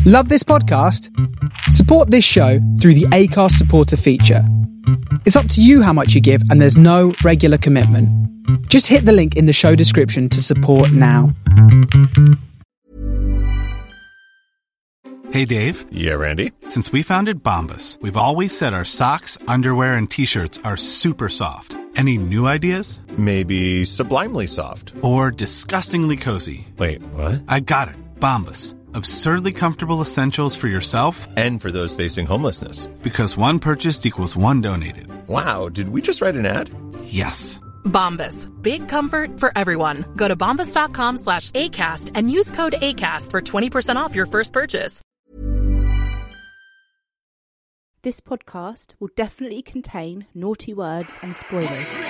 Love this podcast? Support this show through the Acast supporter feature. It's up to you how much you give, and there's no regular commitment. Just hit the link in the show description to support now. Hey, Dave. Yeah, Randy. Since we founded Bombas, we've always said our socks, underwear, and T-shirts are super soft. Any new ideas? Maybe sublimely soft. Or disgustingly cozy. Wait, what? I got it. Bombas. Absurdly comfortable essentials for yourself and for those facing homelessness. Because one purchased equals one donated. Wow, did we just write an ad? Yes. Bombas. Big comfort for everyone. Go to bombas.com/ACAST and use code ACAST for 20% off your first purchase. This podcast will definitely contain naughty words and spoilers.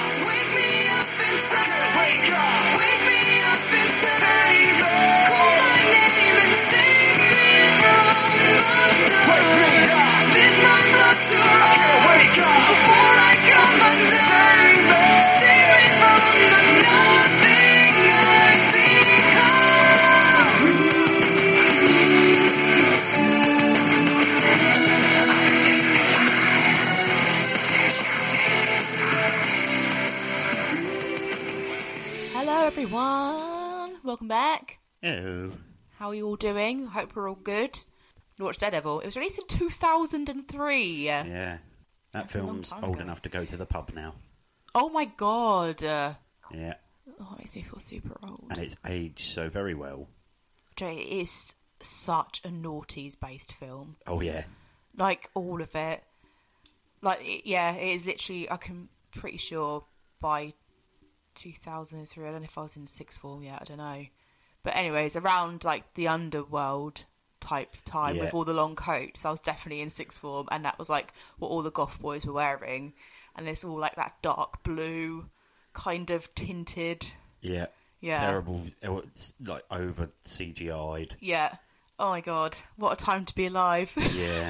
Everyone, welcome back. Hello. How are you all doing? Hope we're all good. You watched Daredevil. It was released in 2003. Yeah, that film's old enough to go to the pub now. Oh my god. Yeah. Oh, it makes me feel super old. And it's aged so very well. It is such a noughties-based film. Oh yeah. Like, all of it. Like, yeah, it is literally, I'm pretty sure by 2003, I don't know if I was in sixth form yet, I don't know. But anyways, around like the underworld type time with all the long coats, I was definitely in sixth form, and that was like what all the goth boys were wearing. And it's all like that dark blue, kind of tinted. Yeah. Terrible. It's like over CGI'd. Yeah. Oh my god, what a time to be alive. Yeah.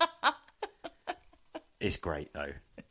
It's great though.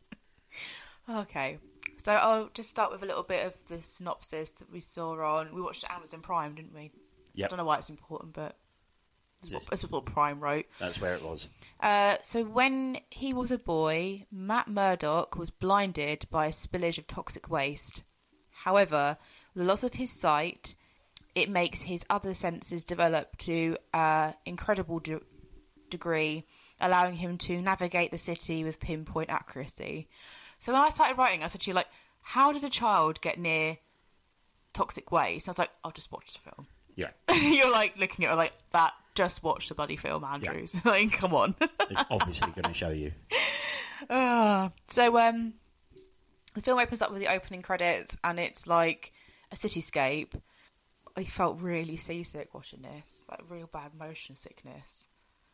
Okay. So I'll just start with a little bit of the synopsis that we saw on... We watched Amazon Prime, didn't we? Yep. I don't know why it's important, but this is what Prime wrote. That's where it was. So when he was a boy, Matt Murdock was blinded by a spillage of toxic waste. However, with the loss of his sight, it makes his other senses develop to an incredible degree, allowing him to navigate the city with pinpoint accuracy. So when I started writing, I said to you, like, how did a child get near toxic waste? And I was like, I'll just watch the film. Yeah. You're like looking at it like that. Just watch the bloody film, Andrews. Yeah. Like, come on. It's obviously going to show you. So the film opens up with the opening credits, and it's like a cityscape. I felt really seasick watching this, like real bad motion sickness.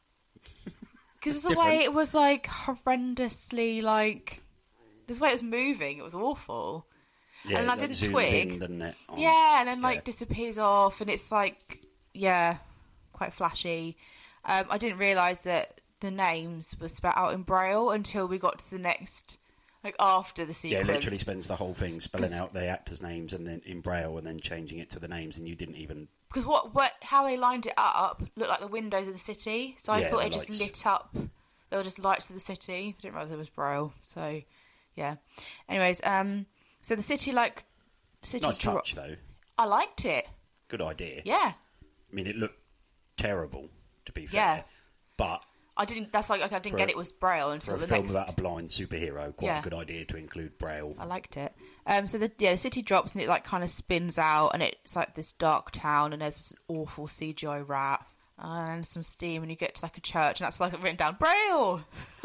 Because the way it was like horrendously like. The way it was moving, it was awful. Yeah, and I like didn't twig. In, doesn't it? Yeah, and then like disappears off, and it's like, yeah, quite flashy. I didn't realise that the names were spelled out in Braille until we got to the next, like after the sequence. Yeah, literally spends the whole thing spelling out the actors' names and then in Braille and then changing it to the names, and you didn't even... Because how they lined it up looked like the windows of the city, so I thought it just lit up. There were just lights of the city. I didn't realise there was Braille, so... Yeah. Anyways, so the city, like... Nice touch, though. I liked it. Good idea. Yeah. I mean, it looked terrible, to be fair. Yeah. But... I didn't get it was Braille until the next... For a film about a blind superhero, quite a good idea to include Braille. I liked it. So the city drops and it, like, kind of spins out, and it's, like, this dark town, and there's this awful CGI rat, and some steam, and you get to, like, a church, and that's, like, written down, Braille!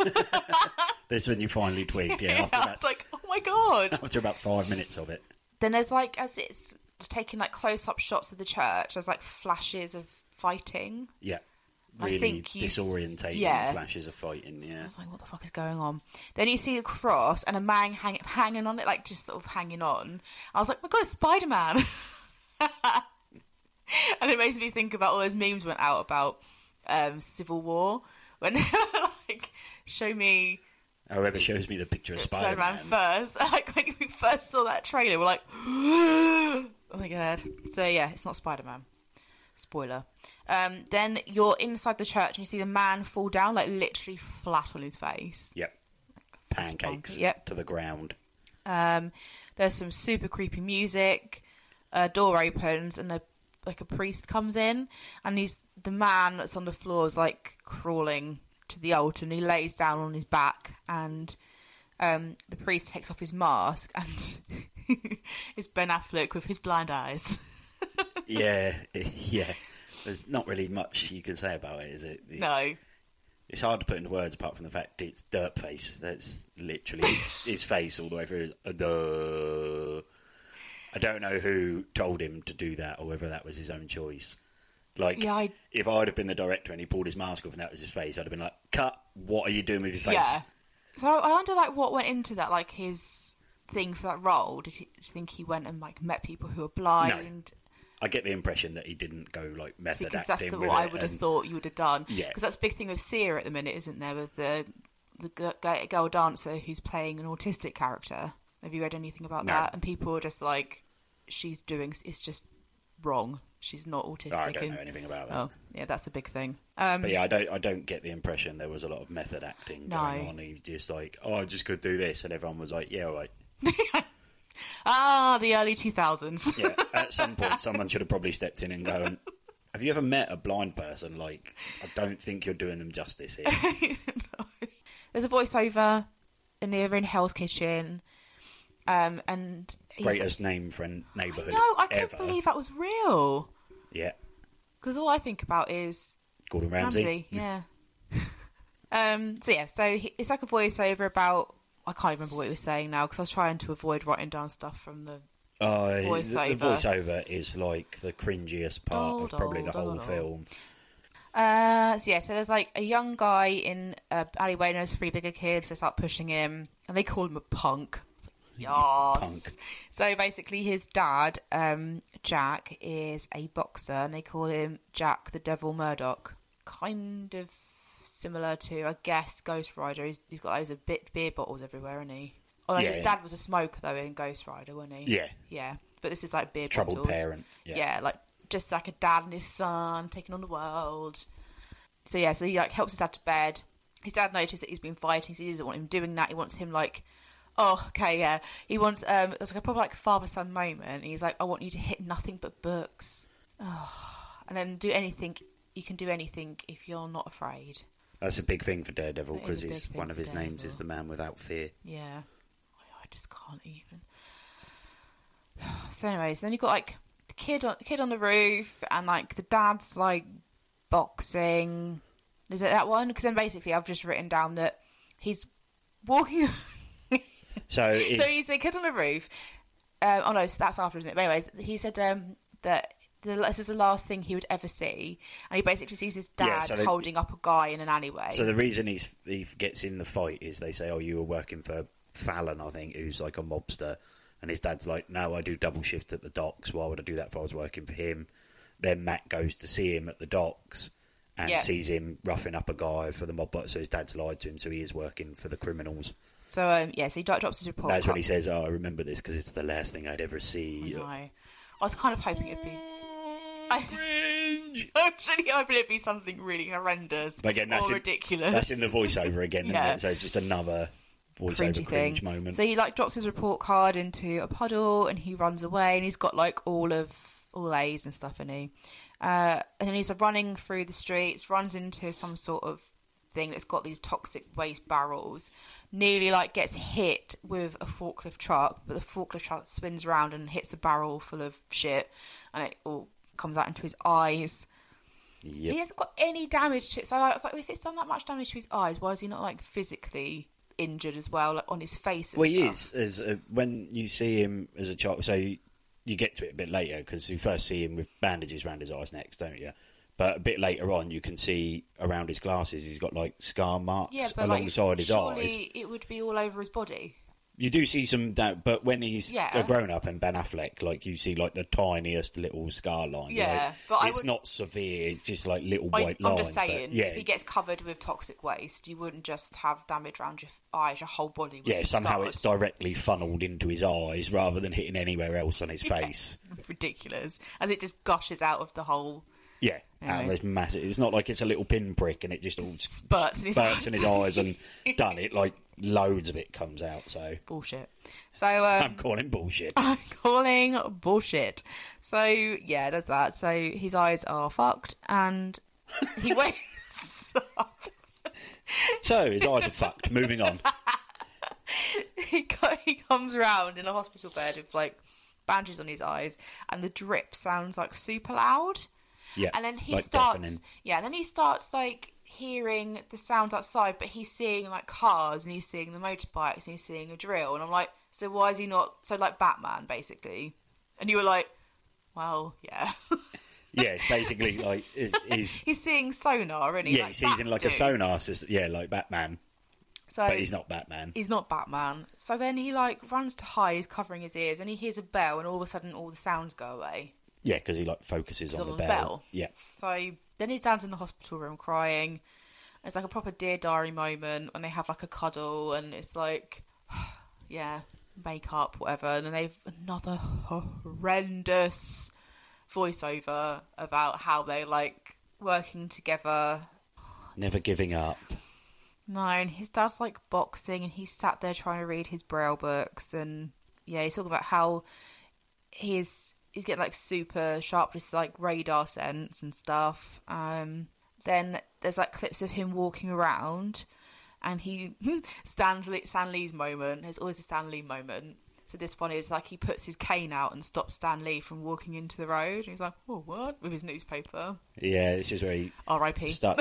This when you finally twigged, yeah. I was like, oh my god! After about 5 minutes of it. Then there's, like, as it's taking, like, close-up shots of the church, there's, like, flashes of fighting. Yeah. Really disorientating flashes of fighting, yeah. Like, what the fuck is going on? Then you see a cross and a man hanging on it, like, just sort of hanging on. I was like, my god, it's Spider-Man! And it makes me think about all those memes went out about Civil War, when like, show me... Whoever shows me the picture of Spider-Man first. Like, when we first saw that trailer, we're like, oh my god. So yeah, it's not Spider-Man. Spoiler. Then you're inside the church and you see the man fall down, like literally flat on his face. Yep. Pancakes to the ground. There's some super creepy music. A door opens and a priest comes in, and the man that's on the floor is like crawling to the altar, and he lays down on his back, and the priest takes off his mask, and it's Ben Affleck with his blind eyes. yeah. There's not really much you can say about it, is it? No. It's hard to put into words apart from the fact it's Dirtface. That's literally his face all the way through. I don't know who told him to do that or whether that was his own choice. Like, if I'd have been the director and he pulled his mask off and that was his face, I'd have been like, cut, what are you doing with your face? Yeah. So I wonder, like, what went into that, like, his thing for that role. Do you think he went and, like, met people who were blind? No. I get the impression that he didn't go, like, method because acting that's with what I would have thought you would have done. Yeah. Because that's a big thing with Sia at the minute, isn't there, with the girl dancer who's playing an autistic character. Have you read anything about that? And people are just like, it's just wrong. She's not autistic. I don't know anything about that. Oh, yeah, that's a big thing. But yeah, I don't get the impression there was a lot of method acting going on. He's just like, I just could do this, and everyone was like, yeah, all right. The early 2000s. Yeah, at some point, someone should have probably stepped in and gone, have you ever met a blind person? Like, I don't think you're doing them justice here. No. There's a voiceover, and they're in Hell's Kitchen, and greatest name for a neighbourhood. No, I couldn't believe that was real. Yeah, because all I think about is Gordon Ramsay. Yeah. So it's like a voiceover about. I can't even remember what he was saying now because I was trying to avoid writing down stuff from the voiceover. The voiceover is like the cringiest part of probably the whole film. So there's like a young guy in an alleyway, and there's three bigger kids. They start pushing him, and they call him a punk. Yes. Punk. So basically, his dad, Jack, is a boxer, and they call him Jack the Devil Murdoch. Kind of similar to, I guess, Ghost Rider. He's got loads of beer bottles everywhere, isn't he? Oh, no, his dad was a smoker, though, in Ghost Rider, wasn't he? Yeah. Yeah. But this is like beer Troubled bottles. Parent. Yeah, like just like a dad and his son taking on the world. So he like helps his dad to bed. His dad notices that he's been fighting, so he doesn't want him doing that. He wants him like, oh, okay, yeah. He wants there's like a proper like father-son moment. And he's like, I want you to hit nothing but books. Oh. And then do anything. You can do anything if you're not afraid. That's a big thing for Daredevil because one of his names is the man without fear. Yeah. I just can't even. So anyways, then you've got like the kid on the roof, and like the dad's like boxing. Is it that one? Because then basically I've just written down that he's walking. So he's a kid on the roof. So that's after, isn't it? But anyways, he said that this is the last thing he would ever see, and he basically sees his dad holding up a guy in an alleyway. So the reason he gets in the fight is they say, oh, you were working for Fallon, I think, who's like a mobster, and his dad's like, no, I do double shift at the docks. Why would I do that if I was working for him? Then Matt goes to see him at the docks and sees him roughing up a guy for the mob, so his dad's lied to him, so he is working for the criminals. So so he drops his report. That's when he says, oh, I remember this because it's the last thing I'd ever see. I was kind of hoping it'd be cringe. Actually, I believe it'd be something really horrendous, but again, that's ridiculous. That's in the voiceover again, isn't it? So it's just another voiceover cringe moment. So he like drops his report card into a puddle and he runs away, and he's got like all A's and stuff, and and then he's running through the streets, runs into some sort of thing that's got these toxic waste barrels. Nearly like gets hit with a forklift truck, but the forklift truck spins around and hits a barrel full of shit, and it all comes out into his eyes. Yep. He hasn't got any damage to it. So I was like, if it's done that much damage to his eyes, why is he not like physically injured as well, like on his face? And he is. When you see him as a child, so you get to it a bit later because you first see him with bandages around his eyes next, don't you? But a bit later on, you can see around his glasses, he's got like scar marks alongside his eyes. It would be all over his body. You do see some, but when he's a grown-up and Ben Affleck, like, you see, like, the tiniest little scar line. Yeah, like, but it's not severe, it's just, like, little white lines. I'm just saying, if he gets covered with toxic waste, you wouldn't just have damage around your eyes, your whole body. Yeah, somehow it's directly funneled into his eyes rather than hitting anywhere else on his face. Ridiculous. As it just gushes out of the hole. Yeah, Anyway. it's massive. It's not like it's a little pinprick and it just all Spurts in his eyes. and done it. Like, loads of it comes out, so... Bullshit. So, I'm calling bullshit. I'm calling bullshit. So, yeah, there's that. So, his eyes are fucked, and he wakes up. So, his eyes are fucked. Moving on. He comes around in a hospital bed with, like, bandages on his eyes, and the drip sounds, like, super loud. Yeah, And then he like starts... deafening. Yeah, and then he starts, like, hearing the sounds outside, but he's seeing, like, cars, and he's seeing the motorbikes, and he's seeing a drill, and I'm like... So why is he not... So, like, Batman, basically. And you were like, well, yeah. Yeah, basically, like, He's seeing sonar, and he's yeah, like, he sees in, like, a "Bats do." sonar system. Yeah, like Batman. So But he's not Batman. He's not Batman. So then he, like, runs to hide, he's covering his ears, and he hears a bell, and all of a sudden all the sounds go away. Yeah, because he, like, focuses on the on the bell. bell. Yeah. So then he's down in the hospital room crying. It's like a proper Dear Diary moment, and they have, like, a cuddle, and it's like... yeah... makeup, whatever, and then they've another horrendous voiceover about how they like working together. Never giving up. No, and his dad's like boxing, and he's sat there trying to read his Braille books, and yeah, he's talking about how he's getting like super sharp, just like radar sense and stuff. Then there's like clips of him walking around. And he Stan Lee's moment. There's always a Stan Lee moment. So this one is like he puts his cane out and stops Stan Lee from walking into the road. And he's like, "Oh, what?" with his newspaper. Yeah, this is where he R.I.P. starts.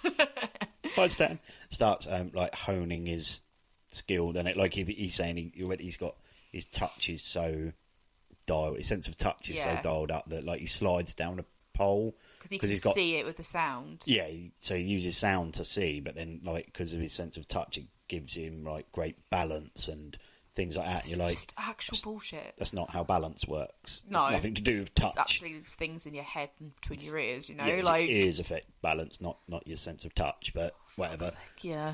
Hi, Stan. Starts like honing his skill. Then it like he's saying he's got his touch is so dialed. His sense of touch is so dialed up that like he slides down a pole because he can see it with the sound. Yeah, so he uses sound to see, but then like because of his sense of touch, it gives him like great balance and things like that. It's You're like, just actual bullshit. That's not how balance works. No, it's nothing to do with touch. It's actually things in your head and between your ears. You know, yeah, like ears affect balance, not your sense of touch. But whatever. Yeah,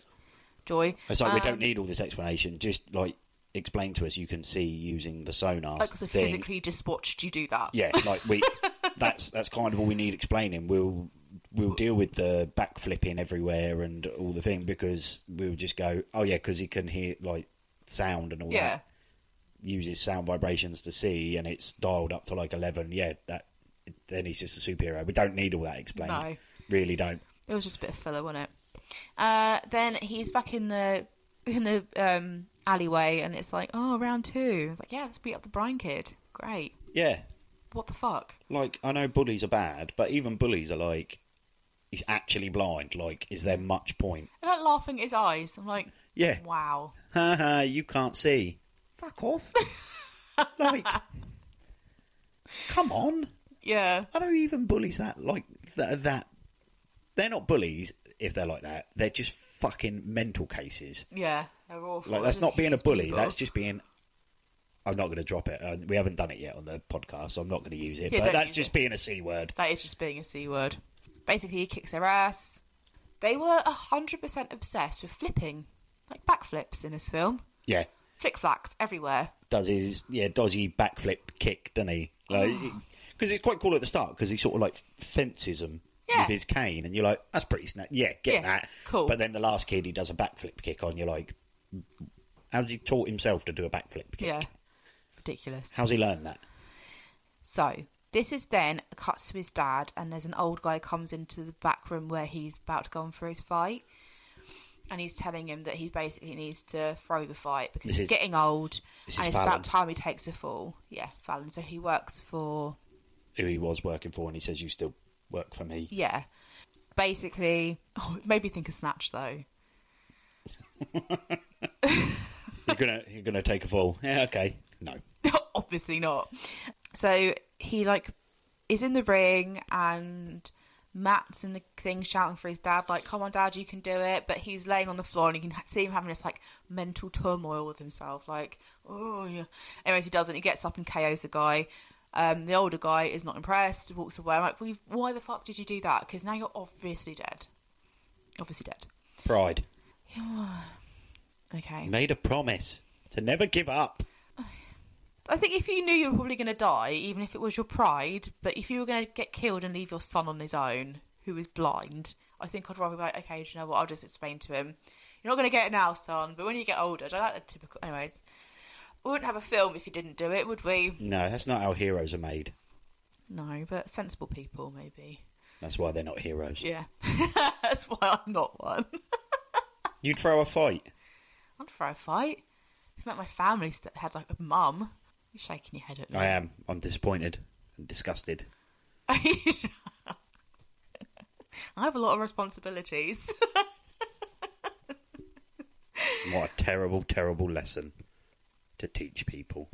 Joy. It's like we don't need all this explanation. Just like explain to us. You can see using the sonar. Like, because I physically just watched you do that. Yeah, like we. That's kind of all we need explaining. We'll deal with the backflipping everywhere and all the thing because we'll just go, oh yeah, because he can hear like sound and all that. Uses sound vibrations to see, and it's dialed up to like 11. Yeah, then he's just a superhero. We don't need all that explained. No, really don't. It was just a bit of filler, wasn't it? Then he's back in the alleyway, and it's like, oh, round 2. It's like, yeah, let's beat up the Brian kid. Great. Yeah. What the fuck? Like, I know bullies are bad, but even bullies are like, he's actually blind. Like, is there much point? And like laughing at his eyes. I'm like, yeah. Wow. Haha, you can't see. Fuck off. Like, come on. Yeah. Are there even bullies that, like, that? They're not bullies if they're like that. They're just fucking mental cases. Yeah, they're awful. Like, that's not being a bully. People. That's just being... I'm not going to drop it. We haven't done it yet on the podcast, so I'm not going to use it. Yeah, but that's just being a C word. That is just being a C word. Basically, he kicks their ass. They were 100% obsessed with flipping. Like backflips in this film. Yeah. Flick-flacks everywhere. Does his dodgy backflip kick, doesn't he? Because it's quite cool at the start, because he sort of like fences them with his cane, and you're like, that's pretty snap. Yeah, get that. Cool. But then the last kid, he does a backflip kick on, you're like, how's he taught himself to do a backflip kick? Yeah. Ridiculous. How's he learned that? So, this is then a cut to his dad, and there's an old guy comes into the back room where he's about to go on for his fight, and he's telling him that he basically needs to throw the fight because he's getting old, and it's about time he takes a fall. Yeah, Fallon. So he works for... Who he was working for, and he says, you still work for me. Yeah. Basically... Oh, it made me think of Snatch, though. You're gonna take a fall. Yeah, okay. No. Obviously not. So he is in the ring, and Matt's in the thing shouting for his dad, like, come on dad, you can do it. But he's laying on the floor, and you can see him having this mental turmoil with himself, like, oh yeah. Anyways, he doesn't. He gets up and KOs the guy. The older guy is not impressed, walks away. I'm like, why the fuck did you do that? Because now you're obviously dead. Obviously dead. Pride. Okay. Made a promise to never give up. I think if you knew you were probably going to die, even if it was your pride, but if you were going to get killed and leave your son on his own, who is blind, I think I'd rather be like, okay, do you know what? I'll just explain to him. You're not going to get it now, son, but when you get older, I don't like the typical... Anyways, we wouldn't have a film if you didn't do it, would we? No, that's not how heroes are made. No, but sensible people, maybe. That's why they're not heroes. Yeah. That's why I'm not one. You'd throw a fight. I'd throw a fight. If met my family that had like a mum, you're shaking your head at me. I am. I'm disappointed and disgusted. I have a lot of responsibilities. What a terrible, terrible lesson to teach people.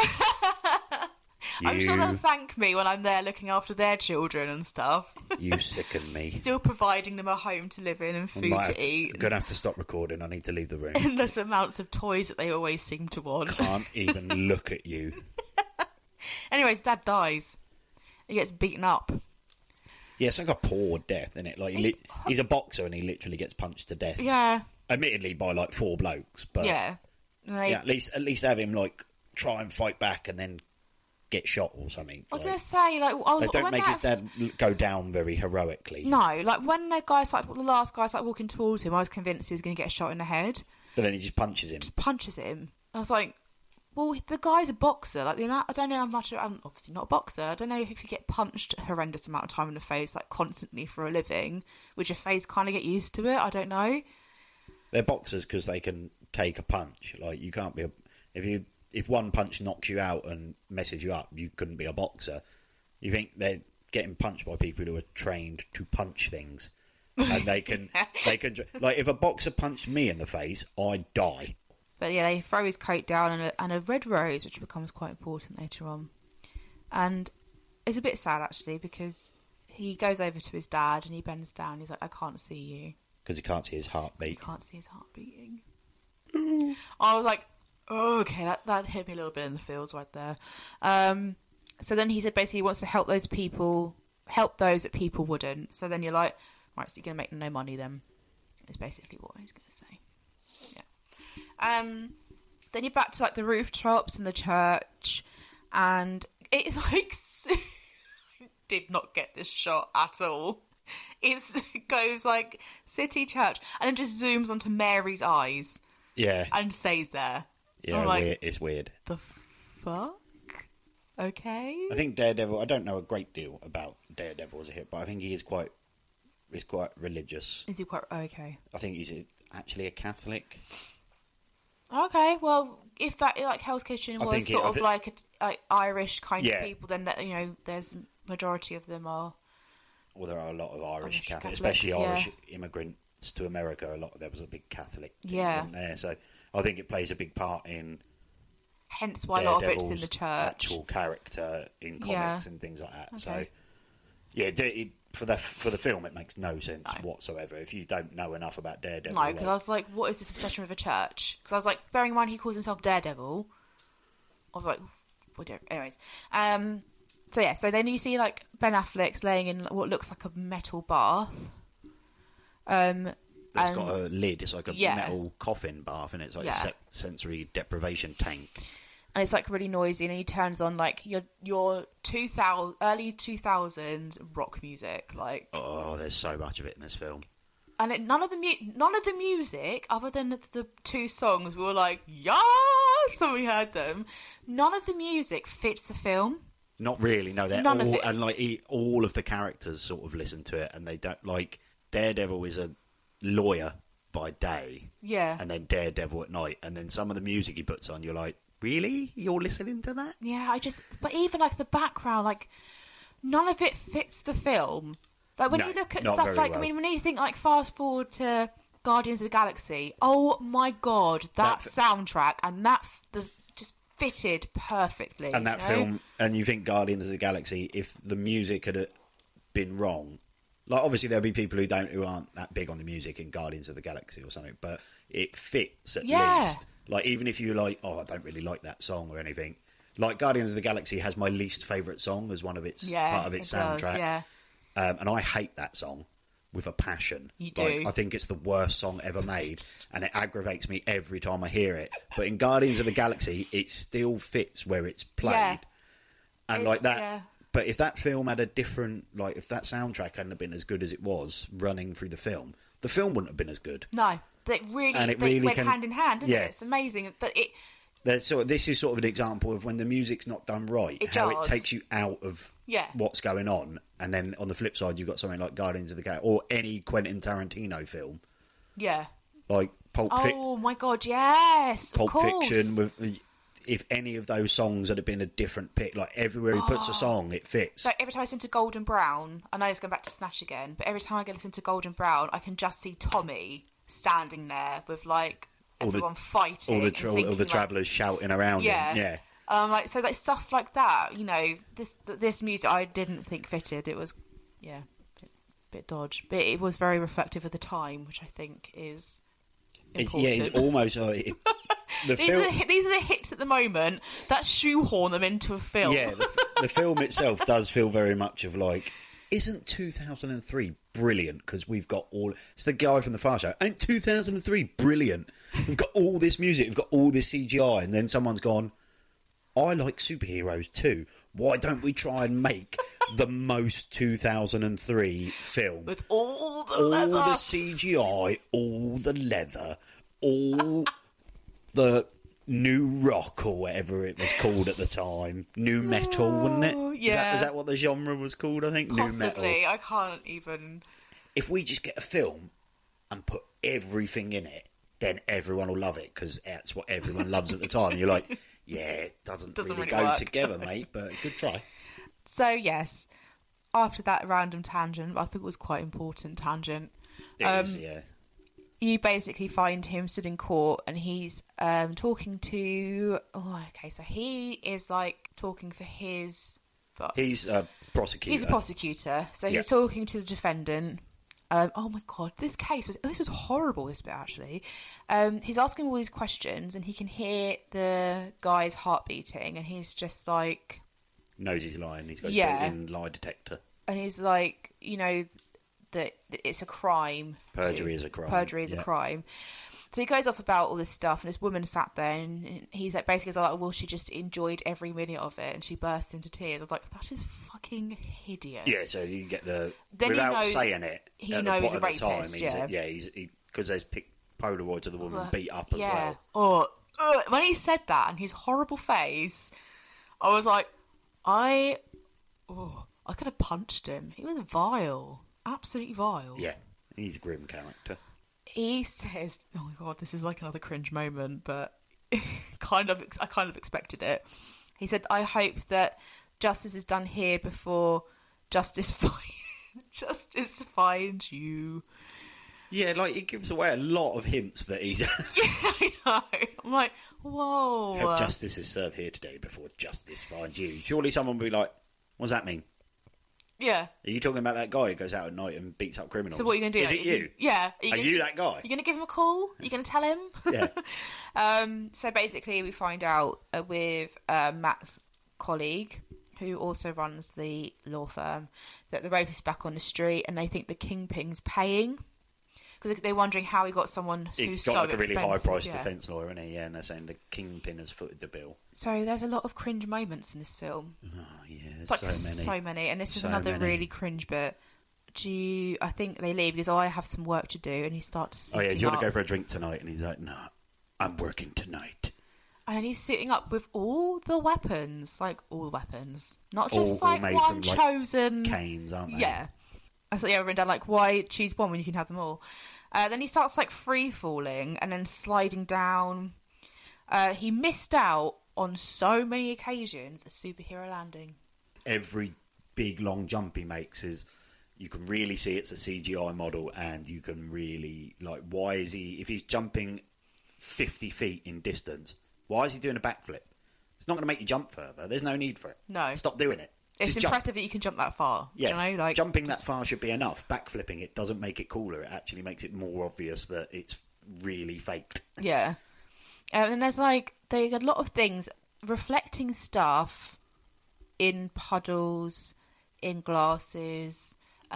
I'm sure they'll thank me when I'm there looking after their children and stuff. You sicken me. Still providing them a home to live in and food to eat. I'm going to have to stop recording. I need to leave the room. Endless amounts of toys that they always seem to want. Can't even look at you. Anyways, Dad dies. He gets beaten up. Yeah, it's like a poor death, isn't it? Like he's a boxer and he literally gets punched to death. Yeah. Admittedly by like 4 blokes, but yeah, at least have him like try and fight back and then get shot or something. I was going to say, like... They don't make his dad go down very heroically. No, like, when the last guy's, like, walking towards him, I was convinced he was going to get shot in the head. But then he just punches him. I was like, well, the guy's a boxer. Like, the amount... I don't know how much... I'm obviously not a boxer. I don't know if you get punched a horrendous amount of time in the face, like, constantly for a living. Would your face kind of get used to it? I don't know. They're boxers because they can take a punch. Like, you can't be If one punch knocks you out and messes you up, you couldn't be a boxer. You think they're getting punched by people who are trained to punch things, and they can like if a boxer punched me in the face, I'd die. But yeah, they throw his coat down and a red rose, which becomes quite important later on, and it's a bit sad actually because he goes over to his dad and he bends down. He's like, "I can't see you," because he can't see his heartbeat. He can't see his heart beating. I was like, oh, okay, that hit me a little bit in the feels right there. So then he said basically he wants to help those that people wouldn't. So then you're like, right, so you're going to make no money then, is basically what he's going to say. Yeah. Then you're back to like the rooftops and the church, and it's like, I did not get this shot at all. It goes like city church, and then just zooms onto Mary's eyes. Yeah. And stays there. Yeah, like, it's weird. The fuck? Okay. I think Daredevil, I don't know a great deal about Daredevil as a hero, but I think he's quite religious. Is he quite... Okay. I think he's actually a Catholic. Okay, well, if that, like, Hell's Kitchen was sort of like Irish kind of people, then, there's majority of them are... Well, there are a lot of Irish Catholics, especially Irish immigrants to America. There was a big Catholic thing there, so I think it plays a big part in. Hence why a lot of it's in the church. Actual character in comics and things like that. Okay. So, yeah, for the film, it makes no sense whatsoever if you don't know enough about Daredevil. No, because I was like, what is this obsession with a church? Because I was like, bearing in mind he calls himself Daredevil. I was like, whatever. Anyways, so yeah, so then you see like Ben Affleck's laying in what looks like a metal bath. It's got a lid. It's like a metal coffin bath, and it's like a sensory deprivation tank. And it's like really noisy, and he turns on like your early 2000s rock music, like. Oh, there's so much of it in this film. And none of the music, other than the 2 songs, we were like, yes, so we heard them. None of the music fits the film. Not really, no. They're all, and like all of the characters sort of listen to it, and they don't like. Daredevil is a lawyer by day, and then Daredevil at night, and then some of the music he puts on, you're like, really? You're listening to that? Yeah, but even like the background, like none of it fits the film. Like when you look at stuff like, I mean, when you think like fast forward to Guardians of the Galaxy, oh my god, that soundtrack and just fitted perfectly. And that film, and you think Guardians of the Galaxy, if the music had been wrong, like obviously there'll be people who aren't that big on the music in Guardians of the Galaxy or something, but it fits at least. Like even if you're like, oh, I don't really like that song or anything. Like Guardians of the Galaxy has my least favourite song as one of its part of its soundtrack. Does, and I hate that song, with a passion. You do. Like, I think it's the worst song ever made, and it aggravates me every time I hear it. But in Guardians of the Galaxy, it still fits where it's played. Yeah. And It's- like that... yeah. But if that film had a different... Like, if that soundtrack hadn't have been as good as it was running through the film wouldn't have been as good. No, they really, And it they really went can- hand in hand, didn't yeah. it? It's amazing. But it... This is sort of an example of when the music's not done right, how it jars. takes you out of Yeah. what's going on. And then on the flip side, you've got something like Guardians of the Galaxy or any Quentin Tarantino film, Yeah. like Pulp Oh, my God, yes. Pulp of course. Fiction. If any of those songs had been a different pick, like everywhere he puts a song, it fits. So every time I listen to Golden Brown, I know it's going back to Snatch again, but every time I listen to Golden Brown, I can just see Tommy standing there with, like, everyone fighting. All and the thinking, like, travellers shouting around Yeah. him. Yeah. Like, so like stuff like that, you know, this music I didn't think fitted. It was, yeah, bit dodge, but it was very reflective of the time, which I think is important. It's almost like the these, film. these are the hits at the moment that shoehorn them into a film. Yeah, the film itself does feel very much of like, isn't 2003 brilliant? Because we've got all... It's the guy from The Far Show. Ain't 2003 brilliant? We've got all this music, we've got all this CGI, and then someone's gone, I like superheroes too. Why don't we try and make the most 2003 film? With all the all leather. the CGI, all the leather, all the new rock or whatever it was called at the time. New metal, wasn't it? Yeah. Is that what the genre was called, I think? New metal. Possibly. I can't even... If we just get a film and put everything in it, then everyone will love it, because that's what everyone loves at the time. You're like, yeah, it doesn't really go work. together, mate, but good try. So, yes, after that random tangent, I think it was quite important tangent, It is, yeah. you basically find him stood in court and he's talking to... Oh, okay, so he is, like, talking for his... He's a prosecutor. He's a prosecutor, so Yeah. he's talking to the defendant. Oh my God, this was horrible, this bit, actually. He's asking all these questions and he can hear the guy's heart beating and he's just like... Knows he's lying. He's got his Yeah. built-in lie detector. And he's like, you know, that it's a crime. Perjury is a crime. Perjury is a Yeah. crime. So he goes off about all this stuff, and this woman sat there, and he's like, basically like, well, she just enjoyed every minute of it, and she burst into tears. I was like, that is fucking hideous. Yeah, so you get the... Then he without knows- saying it, he at knows the, he's a at the time, rapist, he's because there's Polaroids of the woman beat up as yeah. well. Oh, when he said that, and his horrible face, I was like, I could have punched him. He was vile. Absolutely vile. Yeah, he's a grim character. He says, oh my God, this is like another cringe moment, but I kind of expected it. He said, I hope that justice is done here before justice finds you. Yeah, like, it gives away a lot of hints that he's... I know. I'm like, whoa. Hope justice is served here today before justice finds you. Surely someone will be like, what does that mean? Yeah. Are you talking about that guy who goes out at night and beats up criminals? So what are you going to do? Is it you? Yeah. Are you that guy? You're going to give him a call? You're going to tell him? Yeah. So basically we find out with Matt's colleague, who also runs the law firm, that the rapist is back on the street and they think the kingpin's paying. Because they're wondering how he got someone who's He's got so like a really expensive, high-priced yeah. defence lawyer, isn't he? Yeah, and they're saying the kingpin has footed the bill. So there's a lot of cringe moments in this film. Oh, yeah, there's Like, so many. so many. And this is So another many. really cringe bit. I think they leave because I have some work to do, and he starts Oh, yeah, do you want to suiting go for up. a drink tonight? And he's like, no, I'm working tonight. And he's suiting up with all the weapons. Like, all the weapons. Not just, All like, made one from, like, chosen... Canes, aren't they? Yeah. I thought, yeah, written down, like, why choose one when you can have them all? Then he starts, like, free-falling and then sliding down. He missed out on so many occasions a superhero landing. Every big, long jump he makes is... You can really see it's a CGI model, and you can really... Like, why is he... If he's jumping 50 feet in distance, why is he doing a backflip? It's not going to make you jump further. There's no need for it. No. Stop doing it. It's Just jump. impressive that you can jump that far. Yeah, You know, like, jumping that far should be enough. Backflipping it doesn't make it cooler. It actually makes it more obvious that it's really faked. Yeah. And there's, like, there are a lot of things reflecting stuff in puddles, in glasses, and that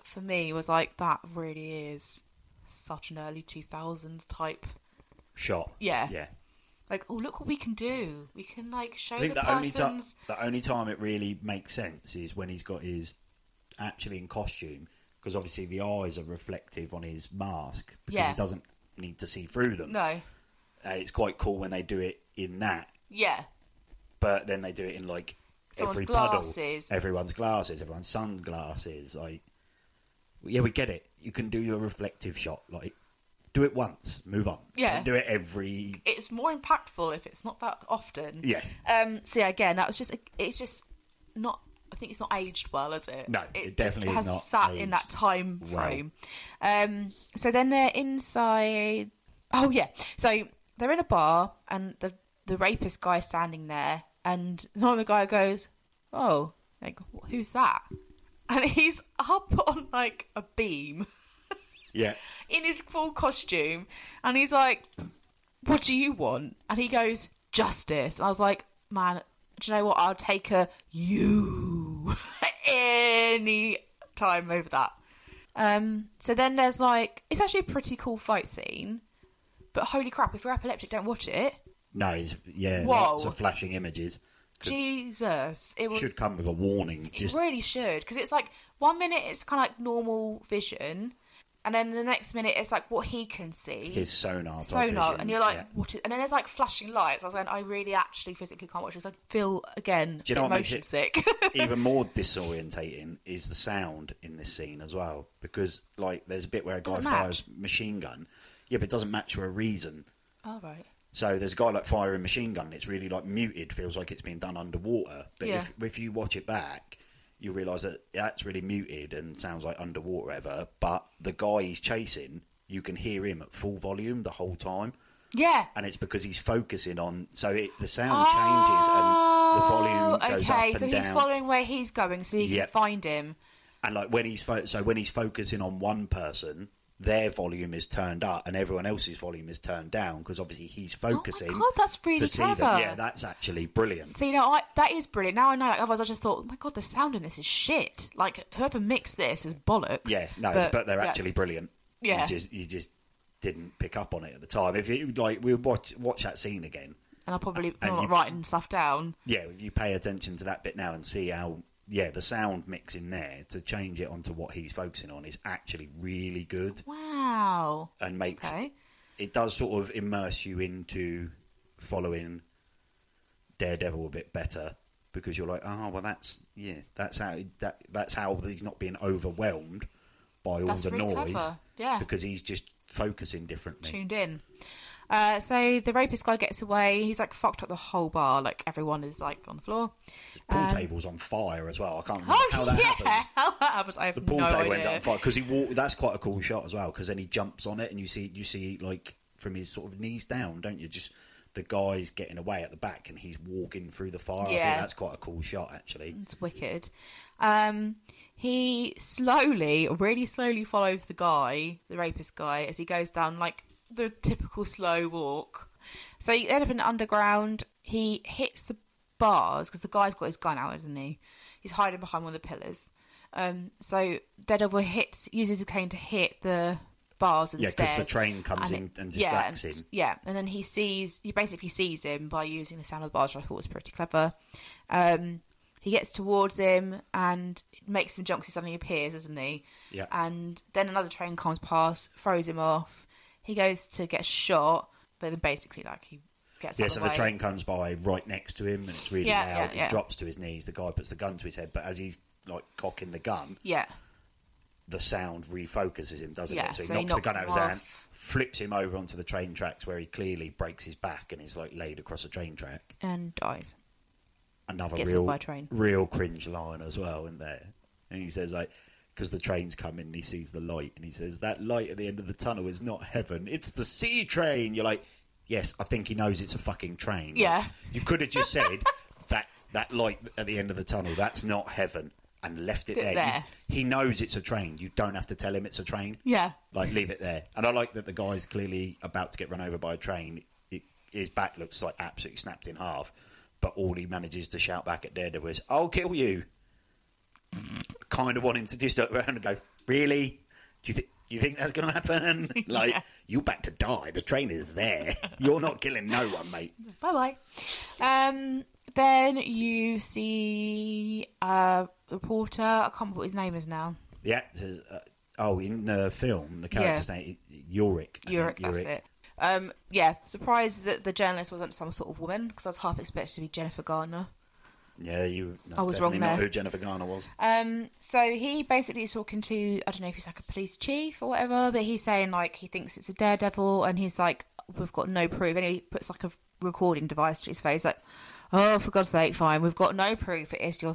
for me was like, that really is such an early 2000s type shot. Yeah. Yeah. Like, oh, look what we can do. We can, like, show I think the person's... the only time it really makes sense is when he's got his actually in costume, because obviously the eyes are reflective on his mask because he doesn't need to see through them. No. It's quite cool when they do it in that. Yeah. But then they do it in, like, Someone's every glasses. puddle. Everyone's glasses. Everyone's sunglasses. Like, yeah, we get it. You can do your reflective shot. Like, do it once, move on. Yeah. Don't do it every... It's more impactful if it's not that often. Yeah. So, yeah, again, that was just... It's just not... I think it's not aged well, is it? No, it definitely is not has sat aged in that time well. frame. So then they're inside... Oh, yeah. So they're in a bar, and the rapist guy's standing there, and another guy goes, oh, like, who's that? And he's up on, like, a beam. Yeah. In his full costume, and he's like, what do you want? And he goes, justice. And I was like, man, do you know what? I'll take you any time over that. So then there's like, it's actually a pretty cool fight scene, but holy crap, if you're epileptic, don't watch it. No, it's, Whoa. lots of flashing images. Jesus, it Should come with a warning. It really should, because it's like 1 minute it's kind of like normal vision, and then the next minute it's like what he can see, his sonar, vision, and you're like, yeah. what is, and then there's like flashing lights. I was like, I really actually physically can't watch this. I feel again, Do you know what makes motion it sick. even more disorientating is the sound in this scene as well, because like there's a bit where a guy Doesn't match. fires machine gun, but it doesn't match for a reason. Oh right. So there's a guy like firing machine gun, it's really like muted, feels like it's been done underwater. But Yeah. if you watch it back, you realise that that's really muted and sounds like underwater, whatever. But the guy he's chasing, you can hear him at full volume the whole time. Yeah. And it's because he's focusing on, so the sound changes and the volume goes up and so down. he's following where he's going, so you can find him. And like when he's focusing on one person, their volume is turned up and everyone else's volume is turned down because obviously he's focusing. Oh my God, that's really to see clever. them. Yeah, that's actually brilliant. See, that is brilliant. Now I know. Like, otherwise, I just thought, oh my God, the sound in this is shit. Like whoever mixed this is bollocks. Yeah, no, but they're actually brilliant. Yeah, you just didn't pick up on it at the time. If you like, we'll watch that scene again, and I'll probably not writing stuff down. Yeah, if you pay attention to that bit now and see how. Yeah, the sound mix in there to change it onto what he's focusing on is actually really good. Wow. And makes it does sort of immerse you into following Daredevil a bit better because you're like, oh well, that's how he's not being overwhelmed by all the really noise. Clever. Yeah, because he's just focusing differently. Tuned in. So the rapist guy gets away. He's like fucked up the whole bar. Like everyone is like on the floor. The pool table's on fire as well. I can't remember how that happens. How that happens? I have the pool no table idea. ends up on fire because he walked. That's quite a cool shot as well because then he jumps on it and you see like from his sort of knees down, don't you? Just the guy's getting away at the back and he's walking through the fire. Yeah. I think that's quite a cool shot actually. It's wicked. He really slowly follows the rapist guy, as he goes down like the typical slow walk. So he ends up in the underground. He hits the bars because the guy's got his gun out, isn't he? He's hiding behind one of the pillars. So Daredevil uses a cane to hit the bars and stairs. Yeah, because the train comes in and distracts him. Yeah, and then he basically sees him by using the sound of the bars, which I thought was pretty clever. He gets towards him and makes him jump because he suddenly appears, doesn't he? Yeah. And then another train comes past, throws him off. He goes to get shot, but then basically like he gets out of so the way. the train comes by right next to him and it's really loud. Yeah. He drops to his knees. The guy puts the gun to his head, but as he's like cocking the gun, the sound refocuses him, doesn't it? So he knocks the gun out of his hand, flips him over onto the train tracks where he clearly breaks his back and is like laid across a train track and dies. Another Gets hit by a train. real cringe line as well in there. And he says like, because the train's coming and he sees the light and he says, that light at the end of the tunnel is not heaven, it's the sea train. You're like, yes, I think he knows it's a fucking train. Yeah. Like, you could have just said that light at the end of the tunnel, that's not heaven, and left it there. He knows it's a train. You don't have to tell him it's a train. Yeah. Like, leave it there. And I like that the guy's clearly about to get run over by a train. His back looks like absolutely snapped in half, but all he manages to shout back at Daredevil is, I'll kill you. Kind of want him to just look around and go, Really? Do you think that's going to happen? Like, you're about to die. The train is there. You're not killing no one, mate. Bye-bye. Then you see a reporter. I can't remember what his name is now. Yeah. In the film, the character's name is Yorick. Yorick, that's it. Surprised that the journalist wasn't some sort of woman, because I was half expected to be Jennifer Garner. Yeah, I was wrong there. Not who Jennifer Garner was. So he basically is talking to, I don't know if he's like a police chief or whatever, but he's saying like he thinks it's a daredevil, and he's like, we've got no proof. And he puts like a recording device to his face, like, oh, for God's sake, fine, we've got no proof it is your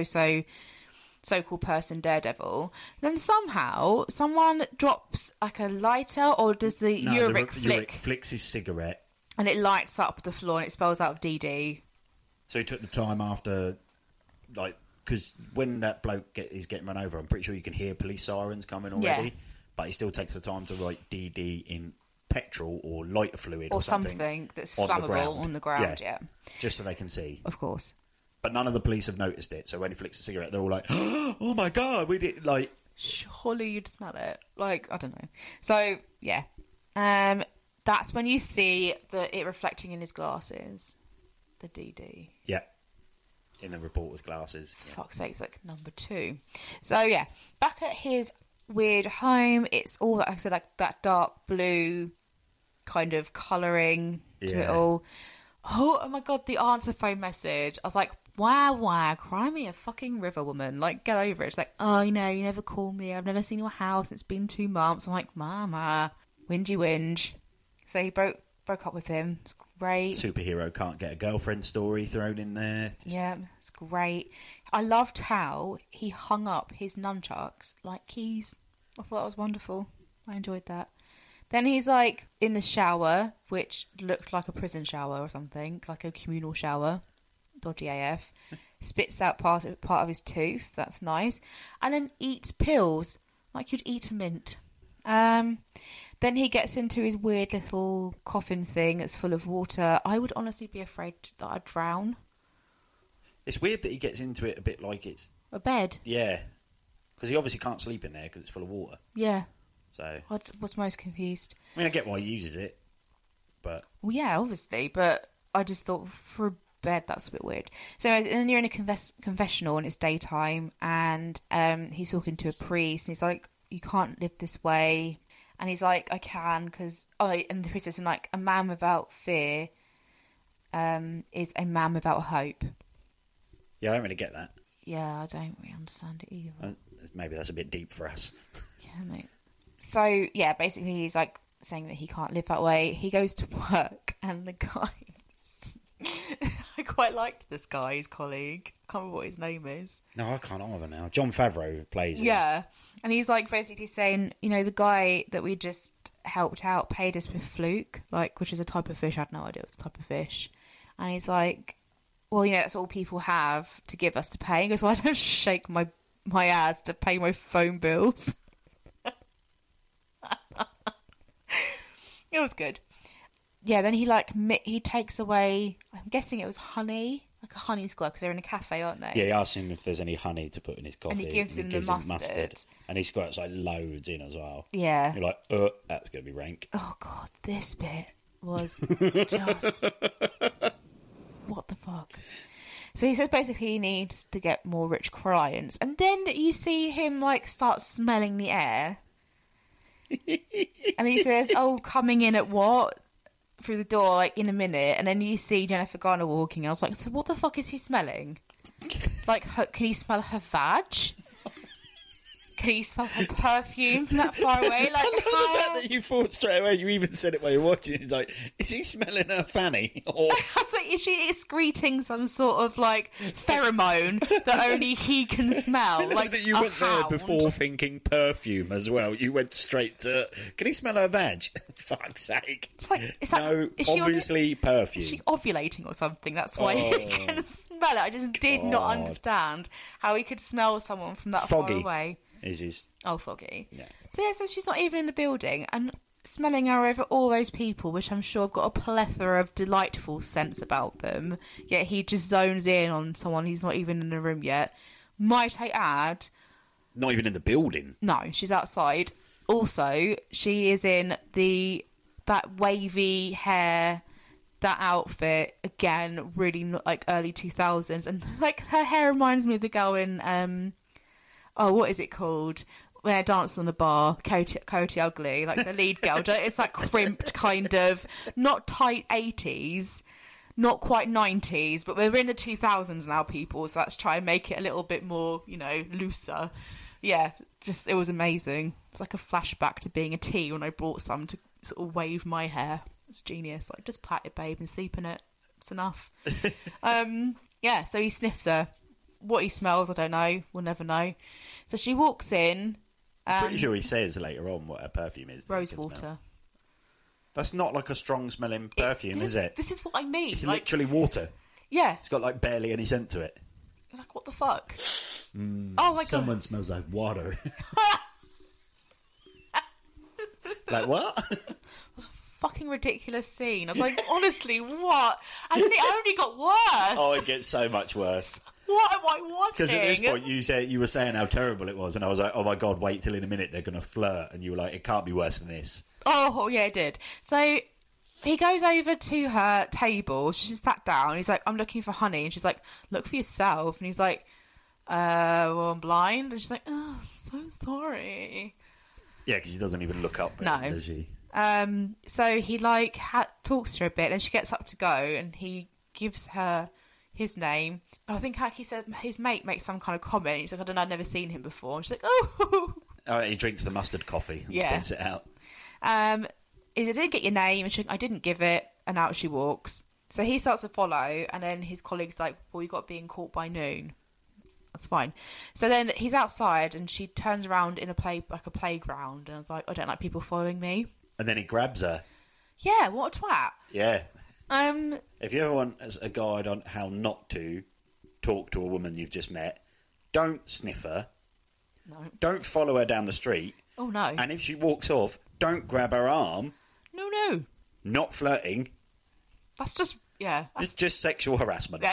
so-called person daredevil. Then somehow someone drops like a lighter, or does the Yorick flick? Yorick flicks his cigarette, and it lights up the floor, and it spells out DD. So he took the time after, like, because when that bloke is getting run over, I'm pretty sure you can hear police sirens coming already, but he still takes the time to write DD in petrol or lighter fluid or something that's flammable on the ground, just so they can see. Of course. But none of the police have noticed it, so when he flicks a cigarette, they're all like, oh my God, we did, like... Surely you'd smell it. Like, I don't know. So, yeah. That's when you see it reflecting in his glasses. The DD. Yeah. In the reporter's glasses. For fuck's sake, it's like number 2. So, yeah. Back at his weird home, it's all, like I said, like that dark blue kind of colouring to it all. Oh my God, the answer phone message. I was like, wow, cry me a fucking river, woman. Like, get over it. It's like, oh, you never call me. I've never seen your house. It's been 2 months. I'm like, mama, whinge. So he broke up with him. It's great. Superhero can't get a girlfriend story thrown in there. Yeah, it's great. I loved how he hung up his nunchucks like keys. I thought that was wonderful. I enjoyed that. Then he's like in the shower, which looked like a prison shower or something, like a communal shower. Dodgy AF. Spits out part of his tooth. That's nice. And then eats pills like you'd eat a mint. Then he gets into his weird little coffin thing that's full of water. I would honestly be afraid that I'd drown. It's weird that he gets into it a bit like it's... a bed? Yeah. Because he obviously can't sleep in there because it's full of water. Yeah. So... I was most confused. I mean, I get why he uses it, but... Well, yeah, obviously, but I just thought for a bed, that's a bit weird. So then you're in a confessional and it's daytime, and he's talking to a priest, and he's like, you can't live this way. And he's like, I can, because... Oh, and the priest says, like, a man without fear is a man without hope. Yeah, I don't really get that. Yeah, I don't really understand it either. Maybe that's a bit deep for us. Yeah, mate. So, yeah, basically he's, like, saying that he can't live that way. He goes to work, and the guy... I quite liked this guy, his colleague. I can't remember what his name is. No, I can't either now. Jon Favreau plays him. Yeah. And he's, like, basically saying, the guy that we just helped out paid us with fluke, like, which is a type of fish. I had no idea it was a type of fish. And he's like, well, that's all people have to give us to pay. He goes, well, I don't shake my ass to pay my phone bills. It was good. Yeah, then he takes away, I'm guessing it was honey, like a honey square, because they're in a cafe, aren't they? Yeah, he asks him if there's any honey to put in his coffee. And he gives him the mustard. And he squirts like loads in as well. Yeah. You're like, that's going to be rank. Oh, God, this bit was just... What the fuck? So he says basically he needs to get more rich clients. And then you see him, like, start smelling the air. And he says, oh, coming in at what? Through the door, like, in a minute. And then you see Jennifer Garner walking. I was like, so what the fuck is he smelling? Like, can he smell her vag? Can he smell her perfume from that far away? Like, the fact that you thought straight away, you even said it while you're watching, it's like, is he smelling her fanny? Or... I was like, is she excreting some sort of, like, pheromone that only he can smell? Like, that you went there before thinking perfume as well. You went straight to, can he smell her vag? Fuck's sake. Like, no, obviously perfume. Is she ovulating or something? That's why he can smell it. I just did not understand how he could smell someone from that far away. Foggy. Yeah. So she's not even in the building, and smelling her over all those people, which I'm sure have got a plethora of delightful scents about them, yet he just zones in on someone who's not even in the room yet. Might I add, Not even in the building. No, she's outside. Also, she is in that wavy hair, that outfit, again, really like early 2000s. And like her hair reminds me of the girl in, what is it called? When they're dancing on the bar, Coyote Ugly, like the lead girl. It's like crimped kind of, not tight 80s, not quite 90s, but we're in the 2000s now, people, so let's try and make it a little bit more, looser. Yeah, just, it was amazing. It's like a flashback to being a tea when I bought some to sort of wave my hair. It's genius. Like, just plait it, babe, and sleep in it. It's enough. Yeah, so he sniffs her. What he smells, I don't know. We'll never know. So she walks in. Pretty sure he says later on what her perfume is. Rose water. That's not like a strong smelling perfume, is it? This is what I mean. It's literally water. Yeah. It's got like barely any scent to it. Like, what the fuck? Oh my god. Someone smells like water. Like what? Fucking ridiculous scene. I was like, honestly, what? And then it only got worse. Oh, it gets so much worse. What am I watching? Because at this point you were saying how terrible it was, and I was like, oh my god, wait till in a minute they're going to flirt, and you were like, it can't be worse than this. Oh yeah, it did. So he goes over to her table. She just sat down. He's like, I'm looking for honey, and she's like, look for yourself. And he's like, well, I'm blind. And she's like, oh, so sorry. Yeah, because she doesn't even look up there, does she? So he like talks to her a bit, and she gets up to go, and he gives her his name. I think he said his mate makes some kind of comment. He's like, I don't know, I've never seen him before. And she's like, oh. Oh, he drinks the mustard coffee and spits it out. He didn't get your name, and she's like, I didn't give it, and out she walks. So he starts to follow, and then his colleague's like, well, you got being caught by noon. That's fine. So then he's outside, and she turns around in a playground, and I was like, I don't like people following me. And then he grabs her. Yeah, what a twat. Yeah. If you ever want a guide on how not to talk to a woman you've just met, don't sniff her. No. Don't follow her down the street. Oh, no. And if she walks off, don't grab her arm. No. Not flirting. That's just, yeah. It's just sexual harassment.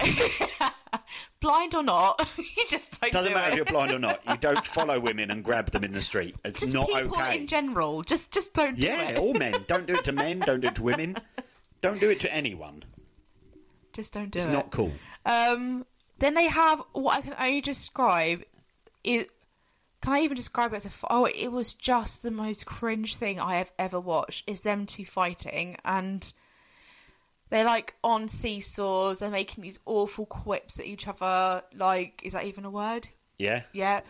Blind or not, you just don't Doesn't do matter it. if you're blind or not. You don't follow women and grab them in the street. It's just not people okay. in general. Just don't do it. Yeah, all men. Don't do it to men. Don't do it to women. Don't do it to anyone. Just don't do it. It's not cool. Then they have what I can only describe. Can I even describe it as it was just the most cringe thing I have ever watched. Is them two fighting, and they're like on seesaws. They're making these awful quips at each other. Like, is that even a word? Yeah. Yeah.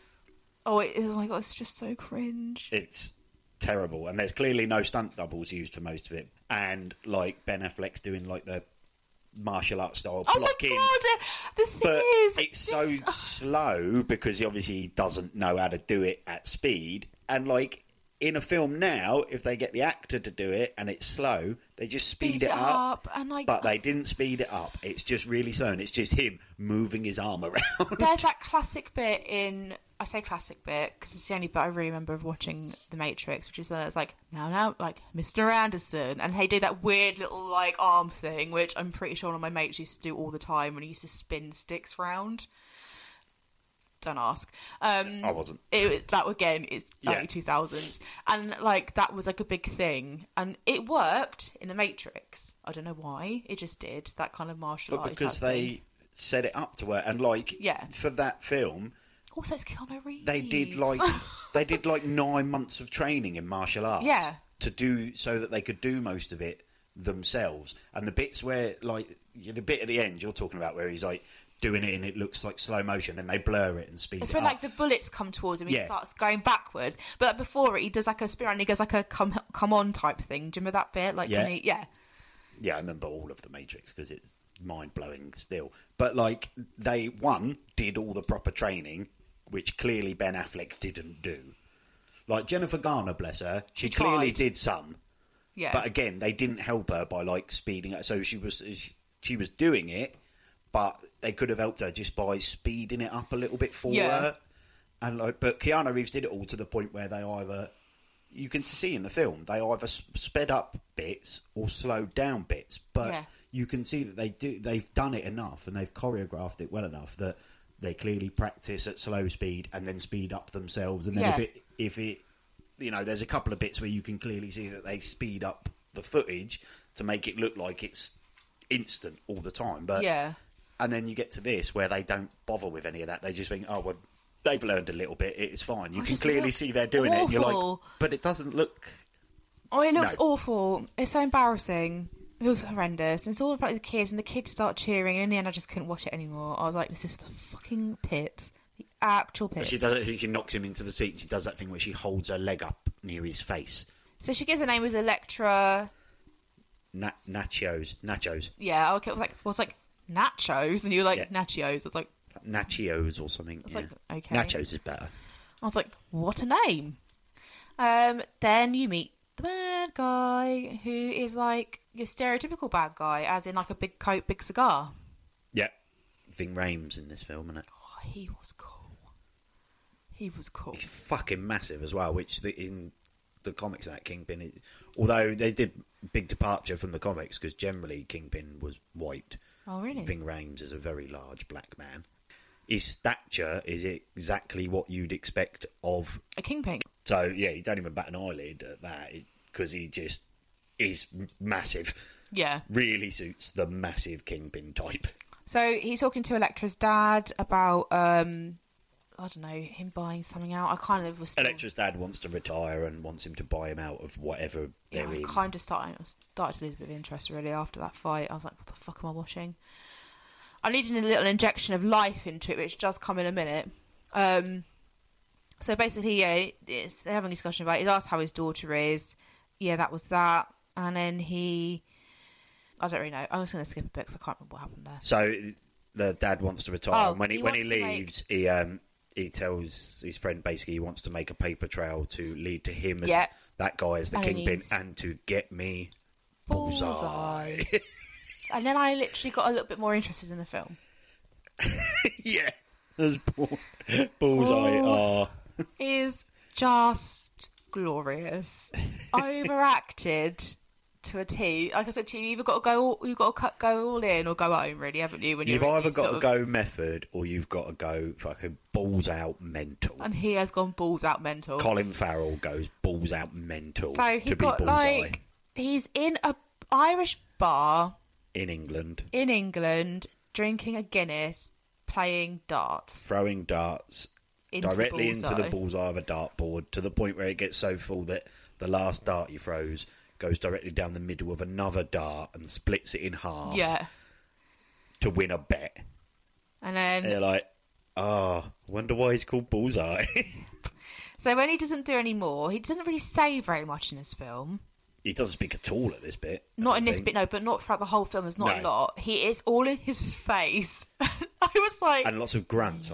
Oh my god, it's just so cringe. It's terrible, and there's clearly no stunt doubles used for most of it. And like Ben Affleck's doing like the martial arts style blocking. Oh my god! The thing is, it's so slow because he obviously doesn't know how to do it at speed. And like in a film now, if they get the actor to do it and it's slow, they just speed it up. And like, but they didn't speed it up. It's just really slow, and it's just him moving his arm around. There's that classic bit in. I say classic bit because it's the only bit I really remember of watching The Matrix, which is when it's like, now, like, Mr. Anderson. And they do that weird little, like, arm thing, which I'm pretty sure one of my mates used to do all the time when he used to spin sticks round. Don't ask. I wasn't. That, again, is early 2000s. And, like, that was, like, a big thing. And it worked in The Matrix. I don't know why. It just did. That kind of martial art. But because they set it up to work. And, like, for that film... Also, it's Keanu Reeves. They did like 9 months of training in martial arts. Yeah. To do so that they could do most of it themselves. And the bits where, like, the bit at the end you're talking about where he's like doing it and it looks like slow motion, then they blur it and speed it up. It's when like the bullets come towards him, he starts going backwards. But before it, he does like a spear and he goes like a come on type thing. Do you remember that bit? Like, yeah. Yeah, I remember all of the Matrix because it's mind blowing still. But like they did all the proper training, which clearly Ben Affleck didn't do. Like Jennifer Garner, bless her, she clearly did some. Yeah. But again, they didn't help her by like speeding it. So she was doing it, but they could have helped her just by speeding it up a little bit for her. And like, but Keanu Reeves did it all to the point where they either, you can see in the film, they either sped up bits or slowed down bits. But you can see that they've done it enough and they've choreographed it well enough that they clearly practice at slow speed and then speed up themselves. And then Yeah. if it, there's a couple of bits where you can clearly see that they speed up the footage to make it look like it's instant all the time. But Yeah. and then you get to this where they don't bother with any of that. They just think, oh, well, they've learned a little bit. It's fine. You can just clearly looks see they're doing it. And you're like, awful. but it doesn't look. Oh, it looks No. awful. It's so embarrassing. It was horrendous. And it's all about the kids, and the kids start cheering, and in the end I just couldn't watch it anymore. I was like, this is the fucking pit. The actual pit. She does it. She knocks him into the seat. She does that thing where she holds her leg up near his face. So she gives her name as Electra. Nachos. Yeah, okay. I was like nachos, and you were like Yeah. Nachios. I was like, Nachios or something. was Yeah. like, okay. Nachos is better. I was like, what a name. Then you meet the bad guy, who is like your stereotypical bad guy, as in like a big coat, big cigar. Yeah. Ving Rhames in this film, isn't it? Oh, he was cool. He was cool. He's fucking massive as well, which in the comics that Kingpin, although they did big departure from the comics, because generally Kingpin was white. Oh, really? Ving Rhames is a very large black man. His stature is exactly what you'd expect of. A kingpin. So, yeah, you don't even bat an eyelid at that, because he just is massive. Yeah. Really suits the massive Kingpin type. So he's talking to Electra's dad about, I don't know, him buying something out. I kind of was still... Electra's dad wants to retire and wants him to buy him out of whatever Yeah, they're I in. kind of started to lose a bit of interest, really, after that fight. I was like, what the fuck am I watching? I needed a little injection of life into it, which does come in a minute. So basically, yeah, they're having a discussion about it. He asked how his daughter is. Yeah, that was that. And then I don't really know. I'm just going to skip a bit because I can't remember what happened there. So the dad wants to retire, Oh, and when he wants to leaves, he tells his friend basically he wants to make a paper trail to lead to him as Yeah. that guy as the Kingpin, Enemies. and to get me Bullseye. And then I literally got a little bit more interested in the film. Yeah, there's Bullseye. Oh. Is just glorious. Overacted to a T. Like I said to you, you've either got to go all in or go home, really, haven't you? When You've you're in either these got sort to of- go method or you've got to go fucking balls out mental. And he has gone balls out mental. Colin Farrell goes balls out mental So to he's be got Bullseye like he's in a Irish bar in England, in England, drinking a Guinness, playing darts throwing darts into directly the into the bullseye of a dartboard, to the point where it gets so full that the last dart he throws goes directly down the middle of another dart and splits it in half. Yeah. To win a bet. And then They're like, I wonder why he's called Bullseye. so when he doesn't do any more, he doesn't really say very much in this film. He doesn't speak at all at this bit. Not in this bit, no, but not throughout the whole film. There's not a No. lot. He is all in his face. I was like, And lots of grunts.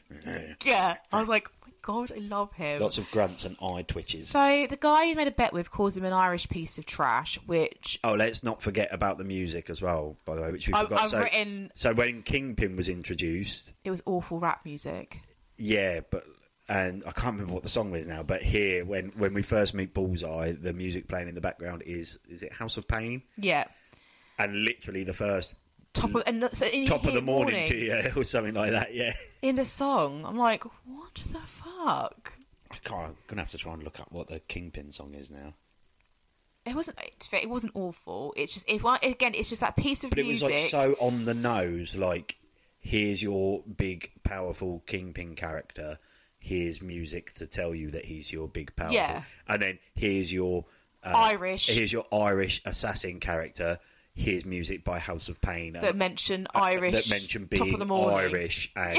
yeah. I was like, oh my God, I love him. Lots of grunts and eye twitches. So the guy he made a bet with calls him an Irish piece of trash, which Oh, let's not forget about the music as well, by the way, which we I've forgot. written- So when Kingpin was introduced, it was awful rap music. yeah, and I can't remember what the song is now, but here, when we first meet Bullseye, the music playing in the background is it House of Pain? Yeah. And literally the first Top of the morning to you, or something like that, yeah. in the song. I'm like, what the fuck? I'm going to have to try and look up what the Kingpin song is now. It wasn't awful. It's just it's just that piece of But it was music. like so on the nose, like, here's your big, powerful Kingpin character, here's music to tell you that he's your big, powerful. Yeah. And then here's your Irish. Here's your Irish assassin character. Here's music by House of Pain that mention Irish. that mention Top being of the morning. Irish and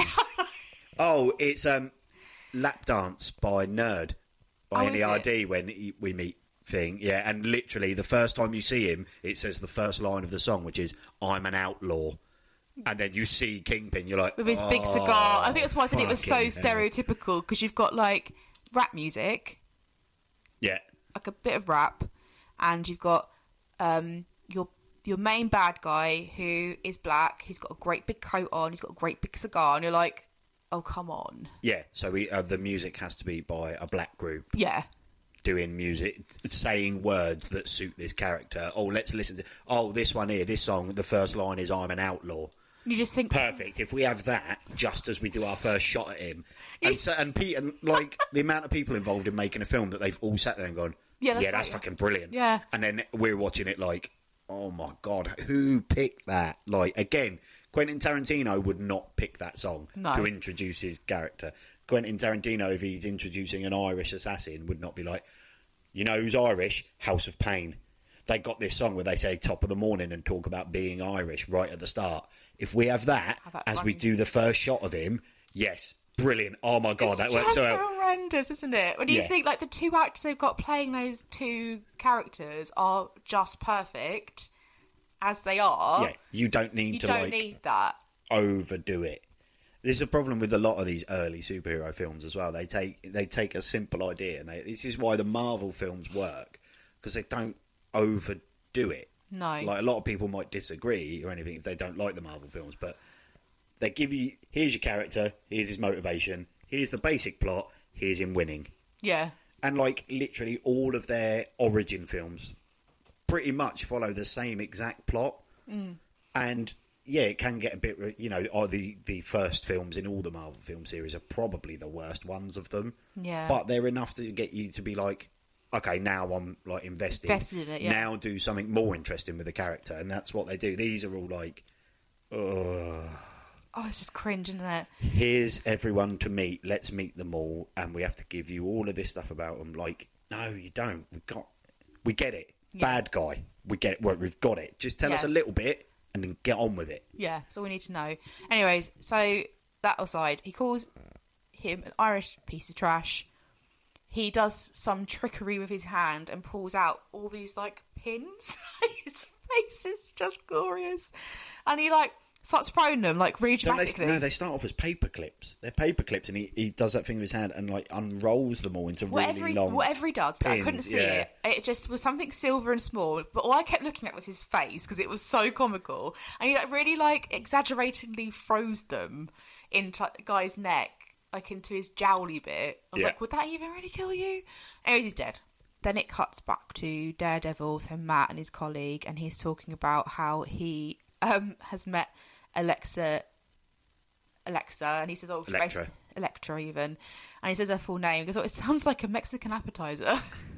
it's Lap Dance by Nerd by Oh, is NERD when we meet Thing, yeah, and literally the first time you see him, it says the first line of the song, which is "I'm an outlaw," and then you see Kingpin, you're like, with his big cigar. I think that's why I said it was so fucking hell. stereotypical, because you've got like rap music, yeah, like a bit of rap, and you've got your main bad guy who is black. He's got a great big coat on. He's got a great big cigar, and you're like, oh come on, yeah. So the music has to be by a black group yeah. doing music, saying words that suit this character. Oh, let's listen to. Oh, this one here, this song. The first line is "I'm an outlaw," You just think... Perfect. If we have that, just as we do our first shot at him. And Pete, and like, the amount of people involved in making a film that they've all sat there and gone, that's fucking brilliant. Yeah. And then we're watching it like, oh my God, who picked that? Like, again, Quentin Tarantino would not pick that song to introduce his character. Quentin Tarantino, if he's introducing an Irish assassin, would not be like, you know who's Irish? House of Pain. They got this song where they say top of the morning and talk about being Irish right at the start. If we have that as we do the first shot of him, yes, brilliant. Oh my God, that works so well. It's horrendous, isn't it? When you think like the two actors they've got playing those two characters are just perfect as they are. Yeah, you don't need need that. Overdo it. There's a problem with a lot of these early superhero films as well. They take a simple idea, and this is why the Marvel films work, because they don't overdo it. No. Like, a lot of people might disagree or anything if they don't like the Marvel films, but they give you, here's your character, here's his motivation, here's the basic plot, here's him winning. Yeah. And, like, literally all of their origin films pretty much follow the same exact plot. Mm. And, yeah, it can get a bit, you know, the first films in all the Marvel film series are probably the worst ones of them. Yeah. But they're enough to get you to be like, okay, now I'm like invested in it. Yeah. Now do something more interesting with the character, and that's what they do. These are all like, oh, it's just cringe, isn't it? Here's everyone to meet. Let's meet them all, and we have to give you all of this stuff about them. Like, no, you don't. We get it. Yeah. Bad guy. We get it. Well, we've got it. Just tell us a little bit, and then get on with it. Yeah, that's all we need to know. Anyways, so that aside, he calls him an Irish piece of trash. He does some trickery with his hand and pulls out all these, like, pins. His face is just glorious. And he, like, starts throwing them, like, really dramatically. No, they start off as paper clips. They're paper clips, and he does that thing with his hand and, like, unrolls them all into really long Whatever he does, pins. I couldn't see it. It just was something silver and small. But all I kept looking at was his face, because it was so comical. And he, like, really, like, exaggeratingly froze them into the guy's neck. Like, into his jowly bit. I was like, would that even really kill you? Anyways, he's dead. Then it cuts back to Daredevil, so Matt and his colleague, and he's talking about how he has met Alexa, and he says, Electra even. And he says her full name. He goes, it sounds like a Mexican appetizer.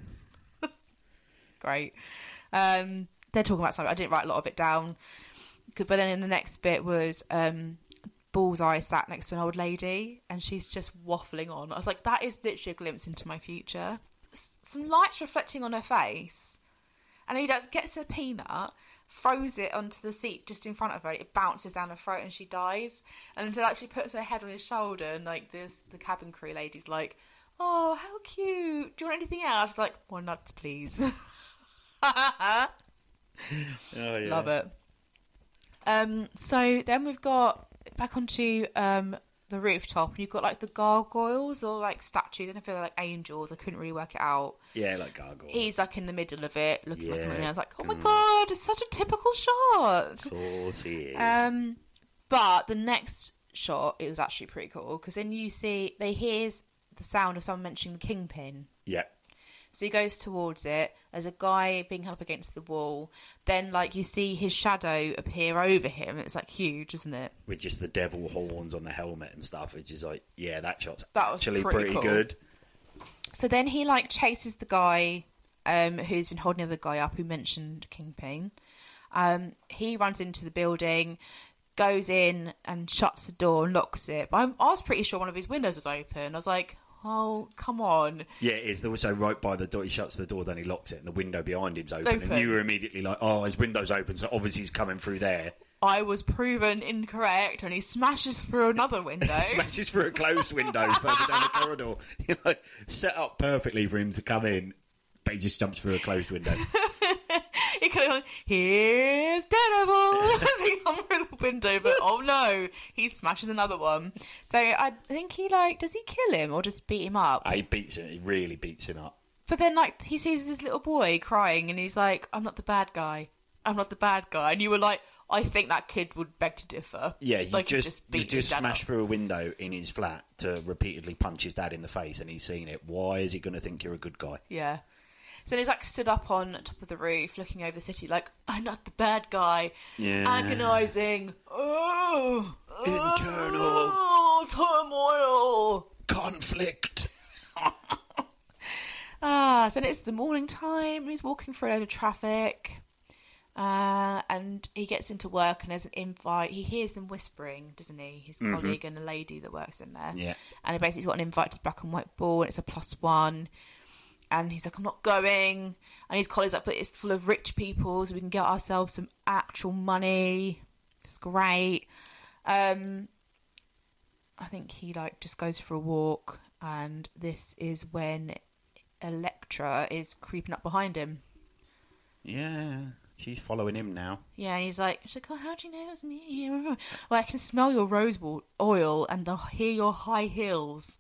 Great. They're talking about something. I didn't write a lot of it down. But then in the next bit was... Bullseye sat next to an old lady and she's just waffling on. I was like, that is literally a glimpse into my future. Some lights reflecting on her face, and he gets a peanut, throws it onto the seat just in front of her. It bounces down her throat and she dies. And then actually puts her head on his shoulder, and like the cabin crew lady's like, oh, how cute, do you want anything else? It's like, more nuts please. Oh, yeah. Love it. So then we've got back onto the rooftop, and you've got like the gargoyles or like statues. I don't know if they're like angels. I couldn't really work it out. Yeah, like gargoyles. He's like in the middle of it, looking like him, and I was like, oh my God, it's such a typical shot. Of course he is. But the next shot, it was actually pretty cool, because then they hear the sound of someone mentioning the Kingpin. Yeah. So he goes towards it. There's a guy being held up against the wall. Then, like, you see his shadow appear over him. It's, like, huge, isn't it? With just the devil horns on the helmet and stuff. Which is like, yeah, that shot's was actually pretty cool. good. So then he, like, chases the guy who's been holding the other guy up, who mentioned Kingpin. He runs into the building, goes in and shuts the door and locks it. But I was pretty sure one of his windows was open. I was like... oh, come on. Yeah, it is. Also, right by the door, he shuts the door, then he locks it, and the window behind him's open. And you were immediately like, oh, his window's open, so obviously he's coming through there. I was proven incorrect, and he smashes through another window. Smashes through a closed window further down the corridor. You know, set up perfectly for him to come in, but he just jumps through a closed window. He could have gone, here's Daredevil, as he comes through the window, but oh no, he smashes another one. So I think he, like, does he kill him or just beat him up? He beats him, he really beats him up. But then, like, he sees this little boy crying and he's like, I'm not the bad guy. I'm not the bad guy. And you were like, I think that kid would beg to differ. Yeah, you just smash through a window in his flat to repeatedly punch his dad in the face, and he's seen it. Why is he going to think you're a good guy? Yeah. So then he's like stood up on top of the roof, looking over the city, like, I'm not the bad guy. Yeah. Agonising. Internal turmoil. conflict. So then it's the morning time, and he's walking through a load of traffic. And he gets into work, and there's an invite. He hears them whispering, doesn't he? His colleague and a lady that works in there. Yeah. And he basically got an invite to the Black and White Ball, and it's a +1. And he's like, I'm not going. And his colleague's like, but it's full of rich people, so we can get ourselves some actual money. It's great. I think he like just goes for a walk, and this is when Elektra is creeping up behind him. Yeah, she's following him now. Yeah, and she's like, oh, how do you know it was me? Well, I can smell your rose oil and hear your high heels.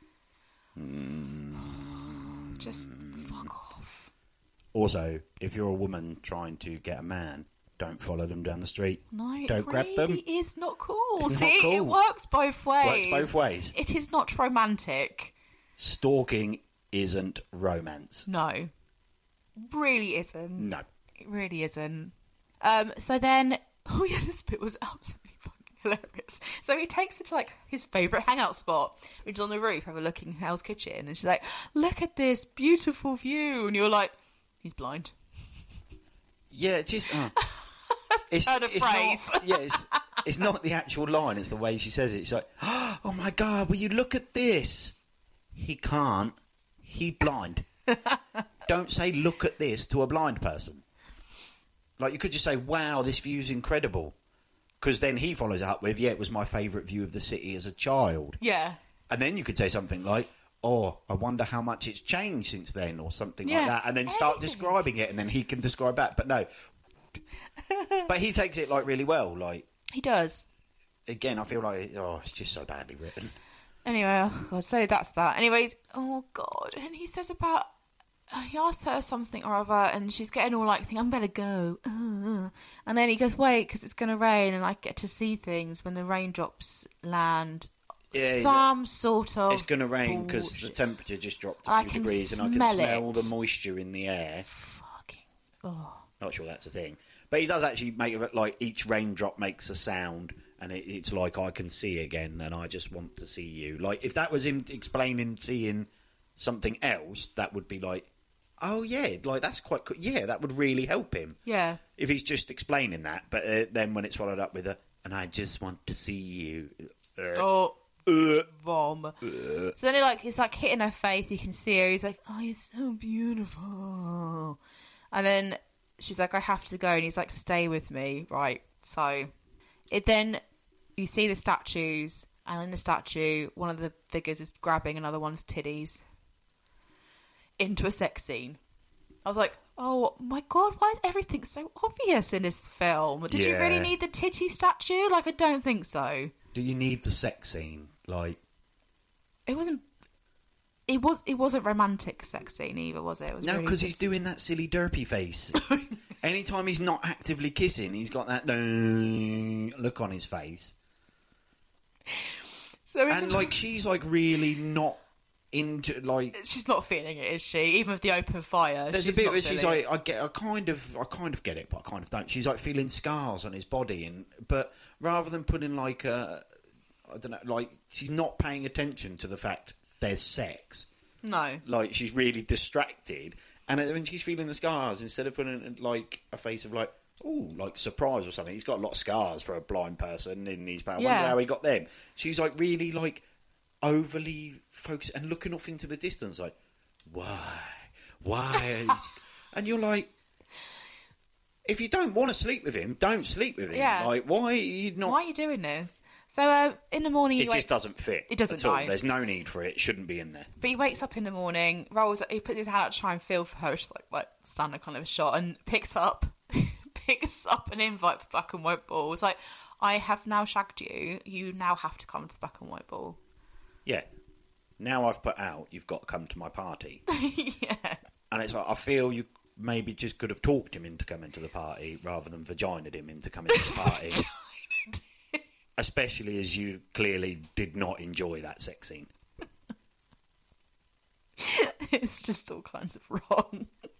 Just fuck off. Also, if you're a woman trying to get a man, don't follow them down the street. No, don't grab them. It is not cool. It's See, not cool. It works both ways. Works both ways. It is not romantic. Stalking isn't romance. No. Really isn't. No. It really isn't. So then, oh yeah, this bit was absolutely fucking hilarious. So he takes her to like his favourite hangout spot, which is on the roof overlooking Hell's Kitchen, and she's like, look at this beautiful view, and you're like, he's blind. Yeah, just... It's Turn of phrase. Not, yeah, it's not the actual line, it's the way she says it. It's like, oh my God, will you look at this? He can't. He blind. Don't say, look at this to a blind person. Like, you could just say, wow, this view's incredible. Because then he follows up with, yeah, it was my favourite view of the city as a child. Yeah. And then you could say something like, oh, I wonder how much it's changed since then, or something like that. And then start describing it, and then he can describe that. But no. But he takes it, like, really well. Like, he does. Again, I feel like, it's just so badly written. Anyway, oh God, so that's that. Anyways, oh God, and he says about, he asks her something or other, and she's getting all like, I'm better go. And then he goes, wait, because it's going to rain, and I get to see things when the raindrops land. Yeah, some sort of it's going to rain because the temperature just dropped a few degrees, and I can smell the moisture in the air. Fucking, Not sure that's a thing. But he does actually make it like each raindrop makes a sound, and it's like, I can see again, and I just want to see you. Like, if that was him explaining seeing something else, that would be like, oh yeah, like that's quite cool. Yeah, that would really help him. Yeah. If he's just explaining that, but then when it's followed up with and I just want to see you. Vom. So then he's like hitting her face, you can see her, he's like, oh, you're so beautiful. And then she's like, I have to go, and he's like, stay with me. Right. So then you see the statues, and in the statue, one of the figures is grabbing another one's titties into a sex scene. I was like, oh my God, why is everything so obvious in this film? Did you really need the titty statue? Like, I don't think so. Do you need the sex scene? Like, it wasn't a romantic sex scene either, was it? No, because he's doing that silly derpy face. Anytime he's not actively kissing, he's got that look on his face. And like, she's like really not into, like, she's not feeling it, is she? Even with the open fire, there's a bit where she's like, I kind of get it, but I kind of don't. She's like feeling scars on his body, but rather than putting like I don't know, like, she's not paying attention to the fact there's sex. No. Like, she's really distracted. And when she's feeling the scars, instead of putting, like, a face of, like, ooh, like, surprise or something. He's got a lot of scars for a blind person in his power. I wonder how he got them. She's, like, really, like, overly focused and looking off into the distance, like, why? And you're like, if you don't want to sleep with him, don't sleep with him. Yeah. Like, why are you not... Why are you doing this? So in the morning, it just doesn't fit. It doesn't. At all. There's no need for it. It shouldn't be in there. But he wakes up in the morning, he puts his hand out to try and feel for her, just like standing kind of a shot, and picks up an invite for Black and White Ball. It's like, I have now shagged you. You now have to come to the Black and White Ball. Yeah. Now I've put out, you've got to come to my party. Yeah. And it's like, I feel you maybe just could have talked him into coming to the party rather than vaginaed him into coming to the party. Especially as you clearly did not enjoy that sex scene. It's just all kinds of wrong.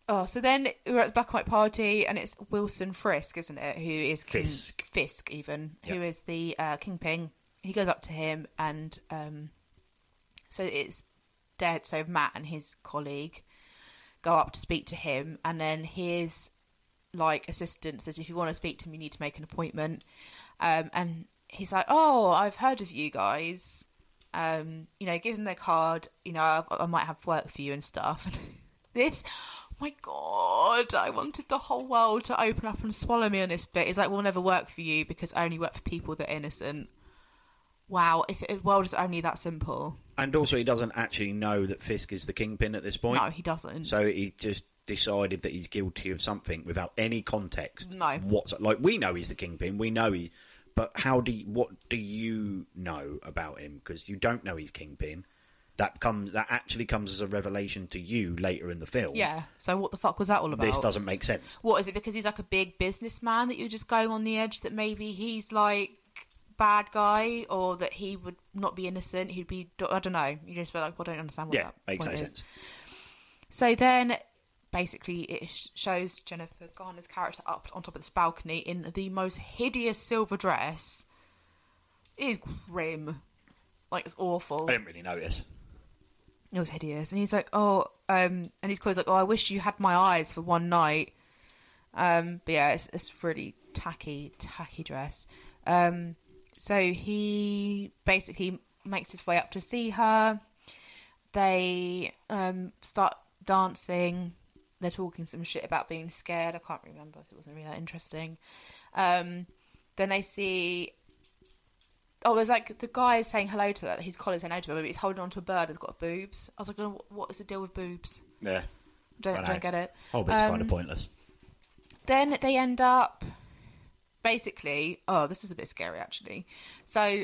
Oh, so then we're at the black and white party, and it's Wilson Fisk, isn't it? Who is Fisk, even, Yep. who is the kingpin. He goes up to him, and so it's dead. So Matt and his colleague go up to speak to him, and then his assistant says, "If you want to speak to him, you need to make an appointment." And he's like, "Oh, I've heard of you guys. Give them their card. I might have work for you and stuff." This. My God, I wanted the whole world to open up and swallow me on this bit. It's like, we'll never work for you because I only work for people that are innocent. Wow, if the world is only that simple. And also, he doesn't actually know that Fisk is the kingpin at this point. No, he doesn't. So he just decided that he's guilty of something without any context. No. We know he's the kingpin, we know he... But what do you know about him? Because you don't know he's kingpin. That actually comes as a revelation to you later in the film. Yeah, so what the fuck was that all about? This doesn't make sense. What, is it because he's like a big businessman that you're just going on the edge that maybe he's like bad guy, or that he would not be innocent, he'd be... I don't know. You just be like, well, I don't understand what that makes no point sense. is. So then, basically, it shows Jennifer Garner's character up on top of this balcony in the most hideous silver dress. It is grim. Like, it's awful. I didn't really notice. It was hideous. And he's like, and his clothes like, I wish you had my eyes for one night. But yeah, it's really tacky dress. So he basically makes his way up to see her. They start dancing. They're talking some shit about being scared. I can't remember. It wasn't really that interesting. Then they see... Oh, there's like the guy is saying hello to his colleague saying hello to him, but he's holding on to a bird that's got boobs. I was like, what is the deal with boobs? Yeah. Don't get it. Whole bit's kind of pointless. Then they end up basically... Oh, this is a bit scary, actually. So,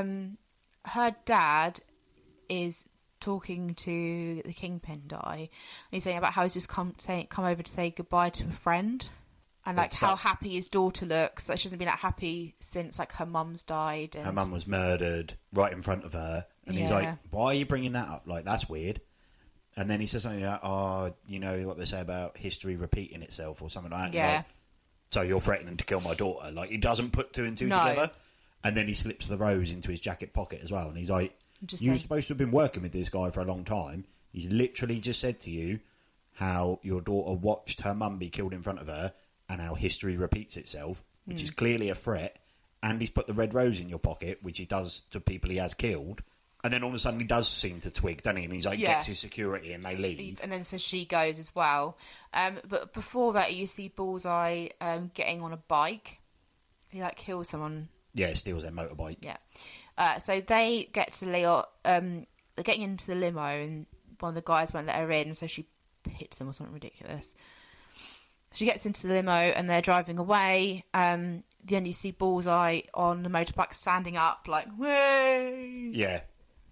her dad is talking to the kingpin guy, and he's saying about how he's just come over to say goodbye to a friend. And like how happy his daughter looks. Like, she hasn't been that happy since like her mum's died. And... Her mum was murdered right in front of her. And he's like, why are you bringing that up? Like, that's weird. And then he says something like, you know what they say about history repeating itself or something like that. Yeah. Like, so you're threatening to kill my daughter. Like, he doesn't put two and two together. And then he slips the rose into his jacket pocket as well. And he's like, you're supposed to have been working with this guy for a long time. He's literally just said to you how your daughter watched her mum be killed in front of her, and how history repeats itself, which is clearly a threat, and he's put the red rose in your pocket, which he does to people he has killed, and then all of a sudden he does seem to twig, doesn't he? And he's like, gets his security, and they leave. And then so she goes as well. But before that, you see Bullseye getting on a bike. He like kills someone. Yeah, steals their motorbike. Yeah. So they get to Leo. They're getting into the limo, and one of the guys won't let her in, so she hits them or something ridiculous. She gets into the limo and they're driving away. Then you see Bullseye on the motorbike standing up like, "Way!" Yeah.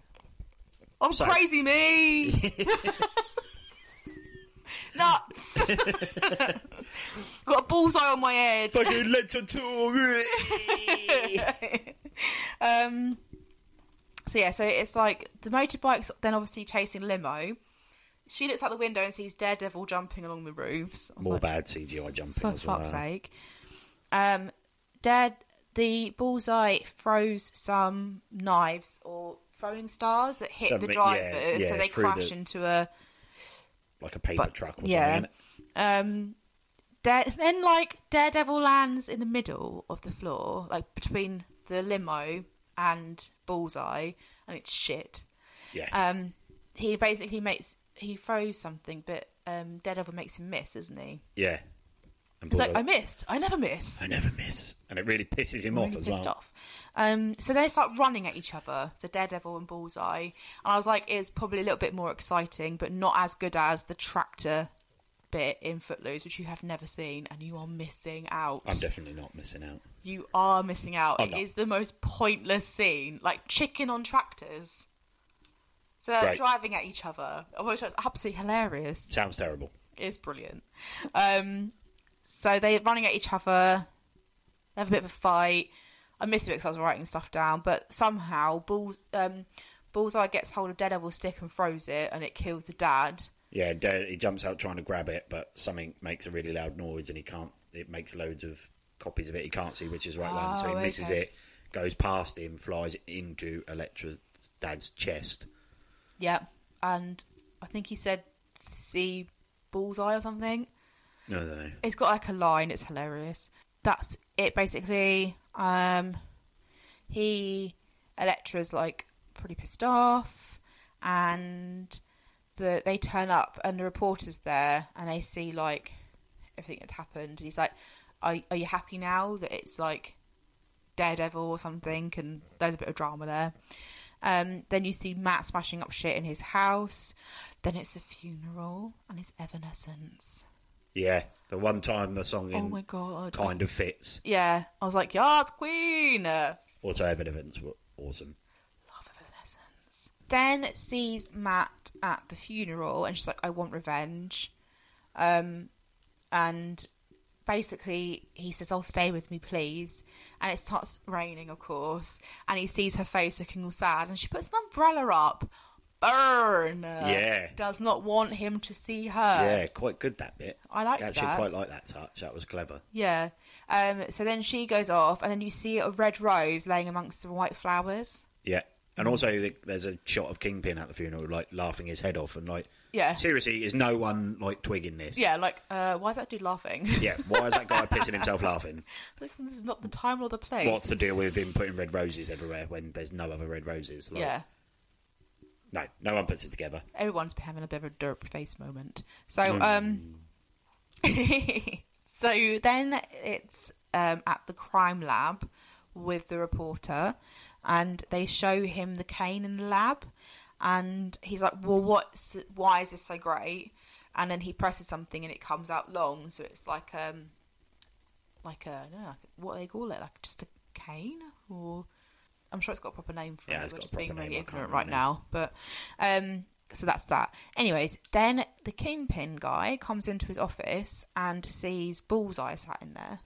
I'm crazy me! Nuts! Got a bullseye on my head. Fucking let's tour. So it's like the motorbike's then obviously chasing limo. She looks out the window and sees Daredevil jumping along the roofs. More bad CGI jumping for as well. fuck's sake. The Bullseye throws some knives or throwing stars that hit the drivers, so they crash into a... Like a paper truck or something, innit? Then, like, Daredevil lands in the middle of the floor, like, between the limo and Bullseye, and it's shit. Yeah. He basically he throws something, but Daredevil makes him miss, isn't he? Yeah. He's like, I missed. I never miss. I never miss. And it really pisses him off as well. Off. So they start running at each other, so Daredevil and Bullseye. And I was like, it's probably a little bit more exciting, but not as good as the tractor bit in Footloose, which you have never seen, and you are missing out. I'm definitely not missing out. You are missing out. It is the most pointless scene. Like, chicken on tractors. So they're driving at each other. Which was absolutely hilarious. Sounds terrible. It's brilliant. So they're running at each other. They have a bit of a fight. I missed it because I was writing stuff down, but somehow Bullseye gets hold of Daredevil's stick and throws it, and it kills the dad. Yeah, he jumps out trying to grab it, but something makes a really loud noise, and he can't. It makes loads of copies of it. He can't see which is the right one, so he misses it, goes past him, flies into Elektra's dad's chest. Yeah, and I think he said, "See bullseye" or something. No, I don't know. It's got like a line. It's hilarious. That's it, basically. Elektra's like pretty pissed off, and they turn up, and the reporter's there, and they see like everything that happened. And he's like, "Are you happy now that it's like Daredevil or something?" And there's a bit of drama there. Then you see Matt smashing up shit in his house. Then it's a funeral, and it's Evanescence. Yeah, the one time the song Oh my God. kind of fits. Yeah, I was like, "Yes, Queen!" Also, Evanescence were awesome. Love Evanescence. Then sees Matt at the funeral, and she's like, "I want revenge." And basically he says, "Oh, stay with me, please." And it starts raining, of course, and he sees her face looking all sad, and she puts an umbrella up. Burn. Yeah. Does not want him to see her. Yeah, quite good, that bit. I like that. Actually, quite like that touch. That was clever. Yeah. So then she goes off, and then you see a red rose laying amongst the white flowers. Yeah. And also, there's a shot of Kingpin at the funeral, like, laughing his head off. And, like, Yeah. seriously, is no one, like, twigging this? Yeah, like, why is that dude laughing? Yeah, why is that guy pissing himself laughing? This is not the time or the place. What's the deal with him putting red roses everywhere when there's no other red roses? Like, Yeah. No one puts it together. Everyone's having a bit of a derp face moment. So, so then it's at the crime lab with the reporter, and they show him the cane in the lab, and he's like, "Well, why is this so great?" And then he presses something, and it comes out long, so it's like a I don't know, what do they call it? Like just a cane, or I'm sure it's got a proper name for it. It's We're got a just being proper really name. I can't ignorant right remember now, but so that's that. Anyways, then the Kingpin guy comes into his office and sees Bullseye sat in there.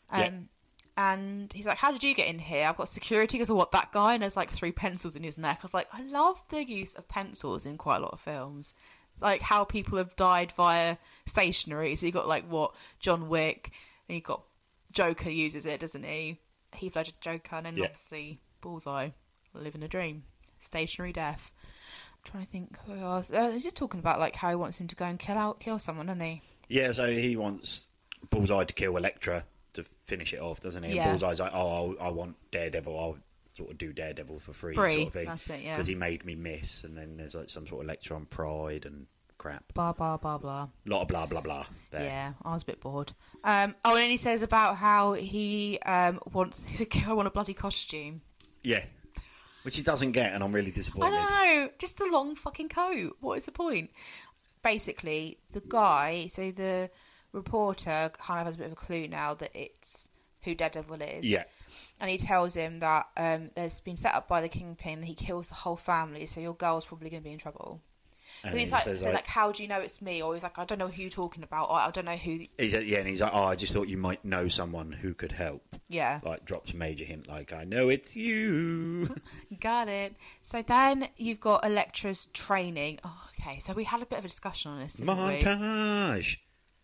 And he's like, "How did you get in here? I've got security." He goes, "Oh, what, that guy?" And there's like 3 pencils in his neck. I was like, I love the use of pencils in quite a lot of films. Like how people have died via stationery. So you got like John Wick, and you got Joker uses it, doesn't he? Heath Ledger Joker, and then obviously Bullseye, living a dream, stationary death. I'm trying to think who else. He's just talking about like how he wants him to go and kill someone, doesn't he? Yeah, so he wants Bullseye to kill Elektra to finish it off, doesn't he? Yeah. And Bullseye's like, "Oh, I want Daredevil. I'll sort of do Daredevil for free sort of thing." That's it, yeah. Because he made me miss. And then there's like some sort of lecture on pride and crap. Blah, blah, blah, blah. Lot of blah, blah, blah there. Yeah, I was a bit bored. And then he says about how he wants... He's like, "I want a bloody costume." Yeah. Which he doesn't get, and I'm really disappointed. I know, just the long fucking coat. What is the point? Basically, the guy, so the reporter kind of has a bit of a clue now that it's who Daredevil is. Yeah. And he tells him that there's been set up by the Kingpin that he kills the whole family, so your girl's probably going to be in trouble. And he's he like, says, so like, "How do you know it's me?" Or he's like, "I don't know who you're talking about. Or I don't know who." He's like, and he's like, "Oh, I just thought you might know someone who could help." Yeah. Like, drops a major hint, like, "I know it's you." Got it. So then you've got Elektra's training. Oh, okay, so we had a bit of a discussion on this. Montage.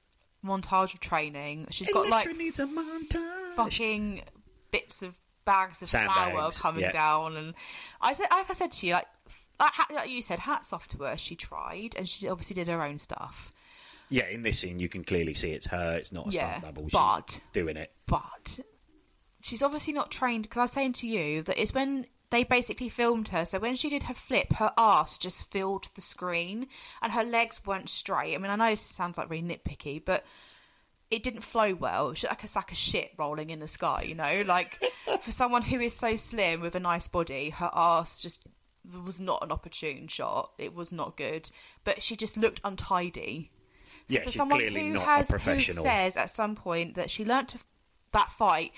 Montage of training. She's Elektra got like needs a montage. fucking bits of bags of Sandbags, flour coming down, and I said, like I said to you, like you said, hats off to her. She tried, and she obviously did her own stuff. Yeah, in this scene you can clearly see it's her. It's not a stunt double. But she's doing it. But she's obviously not trained, because I was saying to you that it's when they basically filmed her. So when she did her flip, her arse just filled the screen, and her legs weren't straight. I mean, I know this sounds like really nitpicky, but it didn't flow well. She's like a sack of shit rolling in the sky, you know? Like, for someone who is so slim with a nice body, her arse just was not an opportune shot. It was not good. But she just looked untidy. Yeah, so she's someone clearly who not a professional. Who says at some point that she learnt to fight.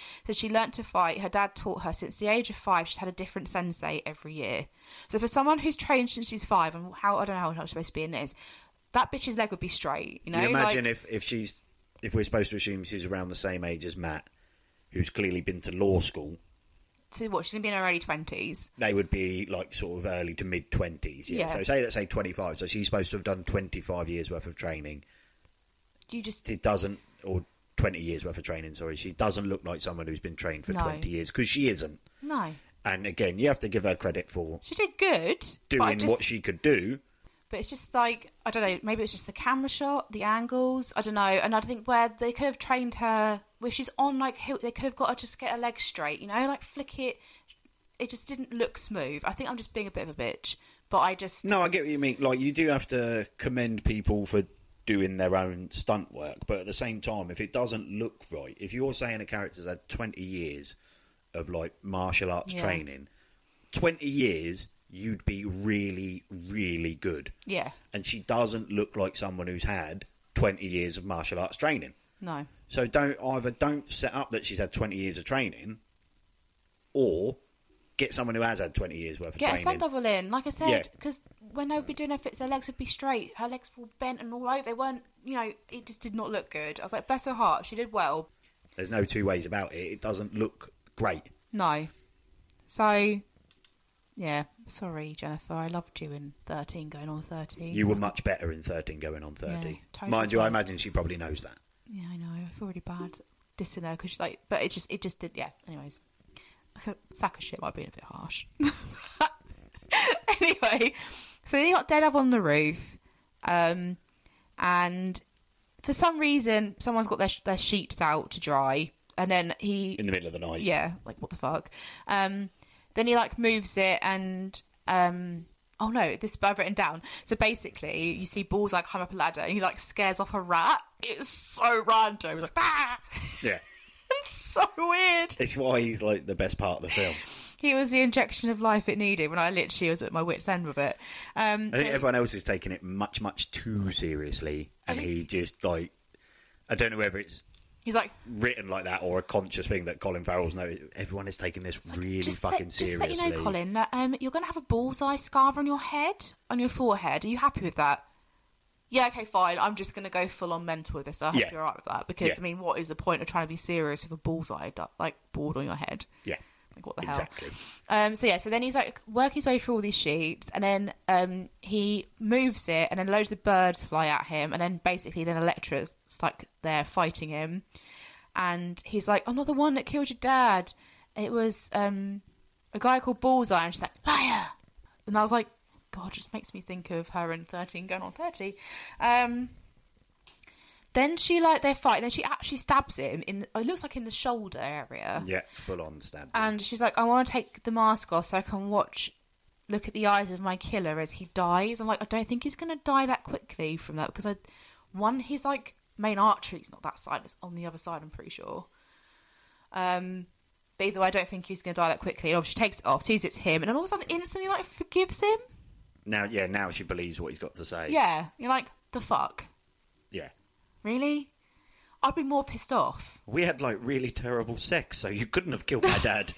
Her dad taught her since the age of 5. She's had a different sensei every year. So for someone who's trained since she's 5, and I don't know how it's supposed to be in this, that bitch's leg would be straight. You know, you imagine if we're supposed to assume she's around the same age as Matt, who's clearly been to law school. So what? She's gonna be in her early 20s. They would be like sort of early to mid 20s. Yeah. Yeah. So let's say 25. So she's supposed to have done 25 years worth of training. It doesn't, or 20 years worth of training. Sorry, she doesn't look like someone who's been trained for 20 years because she isn't. No. And again, you have to give her credit for She did good. doing what she could do. But it's just like, I don't know, maybe it's just the camera shot, the angles, I don't know. And I think where they could have trained her, if she's on like they could have got her just get her legs straight, you know, like flick it. It just didn't look smooth. I think I'm just being a bit of a bitch. But I just... No, I get what you mean. Like, you do have to commend people for doing their own stunt work. But at the same time, if it doesn't look right, if you're saying a character's had 20 years of, like, martial arts training, 20 years, you'd be really, really good. Yeah. And she doesn't look like someone who's had 20 years of martial arts training. No. So don't set up that she's had 20 years of training, or get someone who has had 20 years worth of training. Get a stunt double in, like I said, because when they would be doing her fits, her legs would be straight, her legs were bent and all over. They weren't, you know, it just did not look good. I was like, bless her heart, she did well. There's no two ways about it. It doesn't look great. No. So, yeah, sorry, Jennifer. I loved you in 13 going on 13. You were much better in 13 going on 30. Yeah, totally. Mind you, I imagine she probably knows that. Yeah, I know. I feel really bad dissing her because, like, but it just did. Yeah. Anyways, sack of shit might be a bit harsh. Anyway, so they got Daredevil on the roof, and for some reason, someone's got their sheets out to dry, and then he in the middle of the night. Yeah, like what the fuck. Then he like moves it and. Oh no, this I've written down. So basically, you see Bullseye climb up a ladder and he like scares off a rat. It's so random. He's like, ah! Yeah. It's so weird. It's why he's like the best part of the film. He was the injection of life it needed when I literally was at my wit's end with it. I think everyone else is taking it much, much too seriously. And he just like, I don't know whether it's he's like written like that or a conscious thing that Colin Farrell's noticed. Everyone is taking this really fucking seriously. Just let you know, Colin, that you're going to have a bullseye scar on your head, on your forehead. Are you happy with that? Yeah, okay, fine. I'm just going to go full on mental with this. I hope you're alright with that. Because, I mean, what is the point of trying to be serious with a bullseye, like, board on your head? Yeah. Like, what the exactly. hell? So then he's, like, working his way through all these sheets, and then he moves it, and then loads of birds fly at him, and then basically then Elektra's, like, there fighting him. And he's like, I'm not the one that killed your dad. It was a guy called Bullseye. And she's like, liar! And I was like, God, it just makes me think of her in 13 going on 30. Then she, like, they fight. And then she actually stabs him in, it looks like in the shoulder area. Yeah, full on stab. And she's like, I want to take the mask off so I can look at the eyes of my killer as he dies. I'm like, I don't think he's going to die that quickly from that. Because, his, like, main artery's not that side. It's on the other side, I'm pretty sure. But either way, I don't think he's going to die that quickly. And obviously she takes it off, sees it's him. And then all of a sudden, instantly, like, forgives him. Now she believes what he's got to say. Yeah. You're like, the fuck? Yeah. Really? I'd be more pissed off. We had, like, really terrible sex, so you couldn't have killed my dad.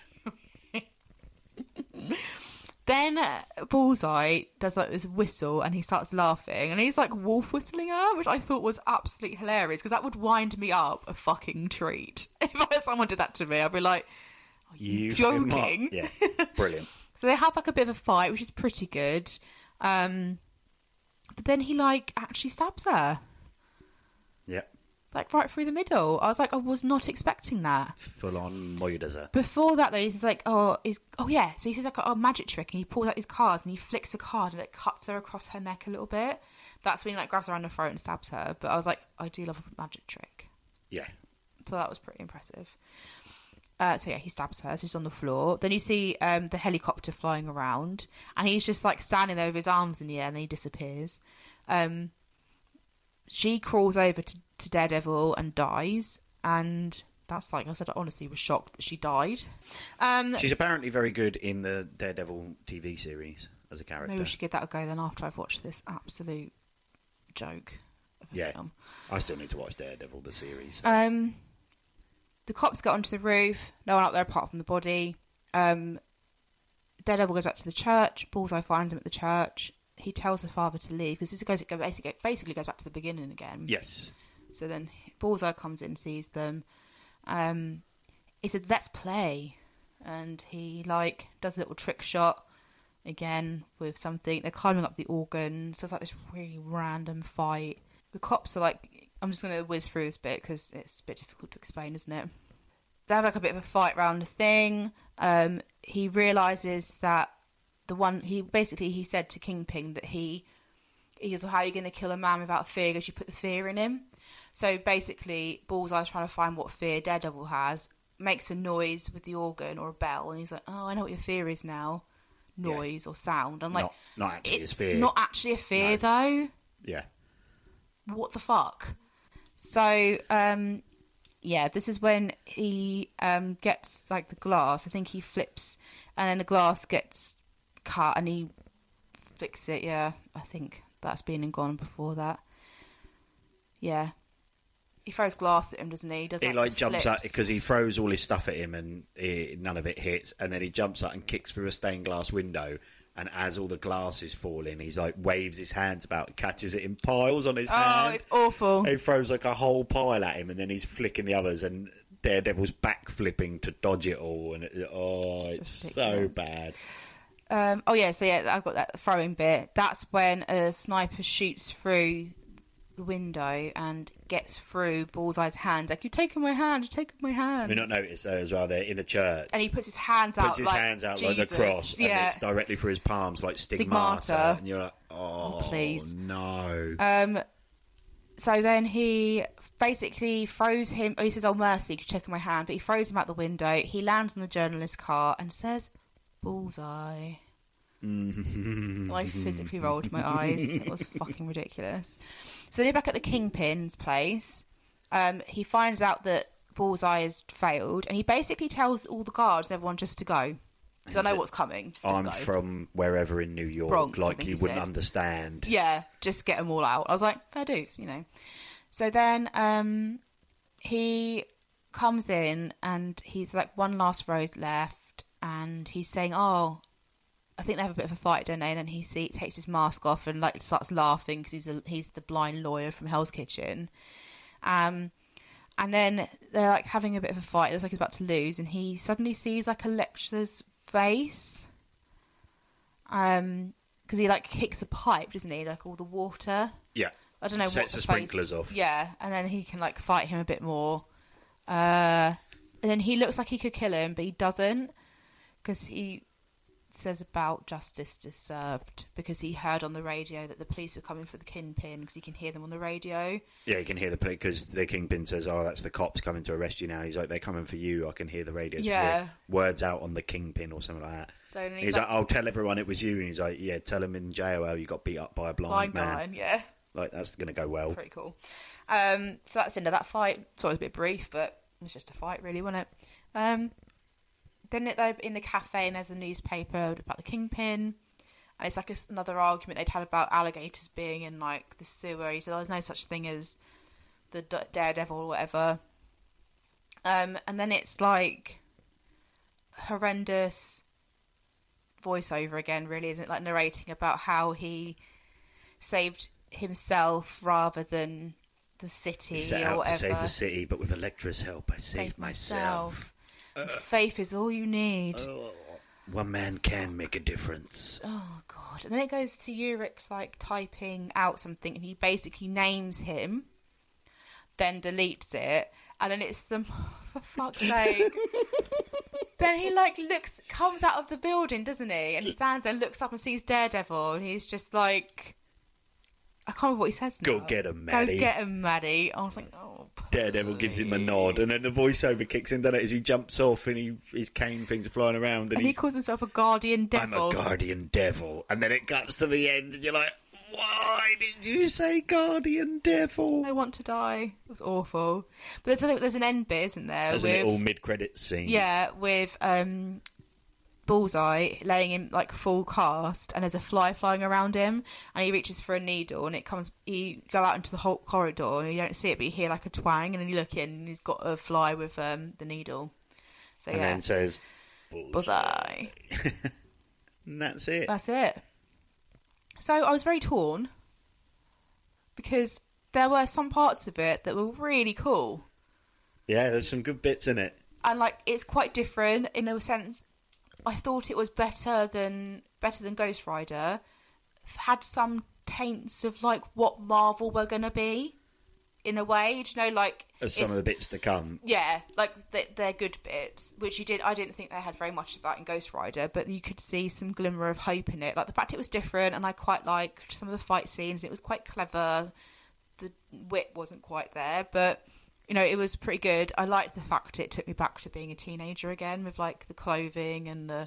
Then Bullseye does, like, this whistle, and he starts laughing, and he's, like, wolf whistling her, which I thought was absolutely hilarious, because that would wind me up a fucking treat. If someone did that to me, I'd be like, are you joking? Yeah, brilliant. So they have, like, a bit of a fight, which is pretty good. But then he, like, actually stabs her. Yeah. Like, right through the middle. I was like, I was not expecting that. Full on murders her. Before that, though, he's like, so he sees, like, a magic trick, and he pulls out his cards, and he flicks a card, and it cuts her across her neck a little bit. That's when he, like, grabs her around the throat and stabs her. But I was like, I do love a magic trick. Yeah. So that was pretty impressive. He stabs her. So she's on the floor. Then you see the helicopter flying around, and he's just, like, standing there with his arms in the air, and then he disappears. She crawls over to Daredevil and dies, and that's, like I said, I honestly was shocked that she died. She's apparently very good in the Daredevil TV series as a character. Maybe we should give that a go then after I've watched this absolute joke of a film. I still need to watch Daredevil, the series. The cops get onto the roof. No one up there apart from the body. Daredevil goes back to the church. Bullseye finds him at the church. He tells the father to leave because this basically goes back to the beginning again. Yes. So then Bullseye comes in, sees them. He said, "Let's play," and he like does a little trick shot again with something. They're climbing up the organ, so it's like this really random fight. The cops are like, I'm just going to whiz through this bit because it's a bit difficult to explain, isn't it? They have like a bit of a fight around the thing. He realises that he said to Kingpin that he goes, well, how are you going to kill a man without fear? Because you put the fear in him. So basically, Bullseye's trying to find what fear Daredevil has, makes a noise with the organ or a bell, and he's like, oh, I know what your fear is now. Noise or sound. I'm like, not actually his fear. Not actually a fear, though. Yeah. What the fuck? So, this is when he gets, like, the glass. I think he flips, and then the glass gets cut, and he flicks it, yeah. I think that's been and gone before that. Yeah. He throws glass at him, doesn't he? He like jumps up because he throws all his stuff at him and none of it hits, and then he jumps up and kicks through a stained glass window, and as all the glass is falling, he's like waves his hands about and catches it in piles on his hand. Oh, it's awful. He throws like a whole pile at him, and then he's flicking the others, and Daredevil's back flipping to dodge it all, and it's so bad. I've got that throwing bit. That's when a sniper shoots through the window and gets through Bullseye's hands. Like, you're taking my hand, you're taking my hand. We not noticed though as well, they're in a church. And he puts his hands out like the cross, and it's directly through his palms like stigmata. And you're like, oh please. No. So then he basically throws him, he says, oh mercy, you're taking my hand, but he throws him out the window. He lands in the journalist's car and says, Bullseye. I physically rolled my eyes. It was fucking ridiculous. So they're back at the Kingpin's place. He finds out that Bullseye has failed, and he basically tells all the guards and everyone just to go. Because I know what's coming. I'm from wherever in New York, Bronx, like you wouldn't understand. Yeah, just get them all out. I was like, fair dues, you know. So then he comes in, and he's like, one last rose left, and he's saying, oh, I think they have a bit of a fight, don't they? And then he takes his mask off and like starts laughing because he's the blind lawyer from Hell's Kitchen. And then they're like having a bit of a fight. It looks like he's about to lose, and he suddenly sees like a lecturer's face. Because he like kicks a pipe, doesn't he? Like all the water. Yeah. I don't know. Sets the sprinklers off. Yeah, and then he can like fight him a bit more. And then he looks like he could kill him, but he doesn't, because he says about justice deserved, because he heard on the radio that the police were coming for the Kingpin, because he can hear them on the radio. Yeah, he can hear the police, because the Kingpin says, oh, that's the cops coming to arrest you now. He's like, they're coming for you. I can hear the radio. Yeah. Words out on the Kingpin or something like that. So he's like, I'll tell everyone it was you. And he's like, yeah, tell them in jail how you got beat up by a blind man. Yeah. Like, that's going to go well. Pretty cool. So that's the end of that fight. It's always a bit brief, but it was just a fight, really, wasn't it? Then they're in the cafe, and there's a newspaper about the Kingpin, and it's like another argument they'd had about alligators being in like the sewer. He said, oh, there's no such thing as the Daredevil or whatever. And then it's like horrendous voiceover again, really, isn't it? Like narrating about how he saved himself rather than the city. He set or out whatever. to save the city, but with Elektra's help, I saved myself. Faith is all you need. One man can make a difference. Oh god! And then it goes to Urich's like typing out something, and he basically names him, then deletes it, and then it's the for fuck's sake. Then he like comes out of the building, doesn't he? And he stands there, looks up, and sees Daredevil, and he's just like, I can't remember what he says now. Go get him, Maddie. Go get him, Maddie. I was like, oh. Daredevil gives him a nod, and then the voiceover kicks in, doesn't it? As he jumps off and his cane things are flying around, and he calls himself a guardian devil. I'm a guardian devil, and then it cuts to the end, and you're like, why did you say guardian devil? I want to die. It was awful. But there's an end bit, isn't there? There's a little mid-credits scene. Yeah, with Bullseye laying in like full cast, and there's a fly flying around him, and he reaches for a needle, and you go out into the whole corridor, and you don't see it, but you hear like a twang, and then you look in, and he's got a fly with the needle. So, and then says Bullseye. And that's it. That's it. So I was very torn, because there were some parts of it that were really cool. Yeah, there's some good bits in it. And, like, it's quite different in a sense. I thought it was better than Ghost Rider. Had some taints of, like, what Marvel were going to be, in a way. Do you know, like... Some of the bits to come. Yeah, like, they're good bits, which I didn't think they had very much of that in Ghost Rider, but you could see some glimmer of hope in it. Like, the fact it was different, and I quite liked some of the fight scenes. It was quite clever. The wit wasn't quite there, but... You know, it was pretty good. I liked the fact it took me back to being a teenager again, with, like, the clothing and the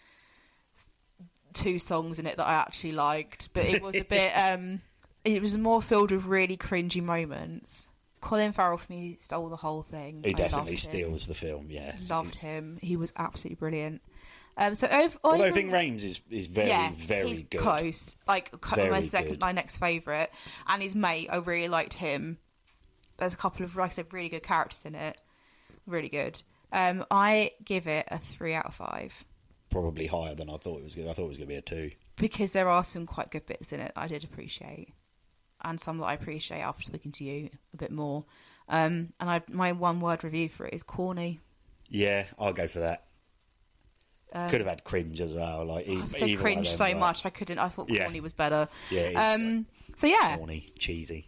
2 songs in it that I actually liked. But it was a bit... it was more filled with really cringy moments. Colin Farrell, for me, stole the whole thing. He definitely steals the film, yeah. Loved him. He was absolutely brilliant. Although Ving Rhames is very, very he's good. Close. Like, my next favourite. And his mate, I really liked him. There's a couple of, like I said, really good characters in it. Really good. I give it a 3 out of 5. Probably higher than I thought it was going to. I thought it was going to be a 2. Because there are some quite good bits in it that I did appreciate. And some that I appreciate after speaking to you a bit more. And my one-word review for it is corny. Yeah, I'll go for that. Could have had cringe as well. Like, I've said cringe so much, I couldn't. I thought corny was better. Yeah, so yeah. Corny, cheesy.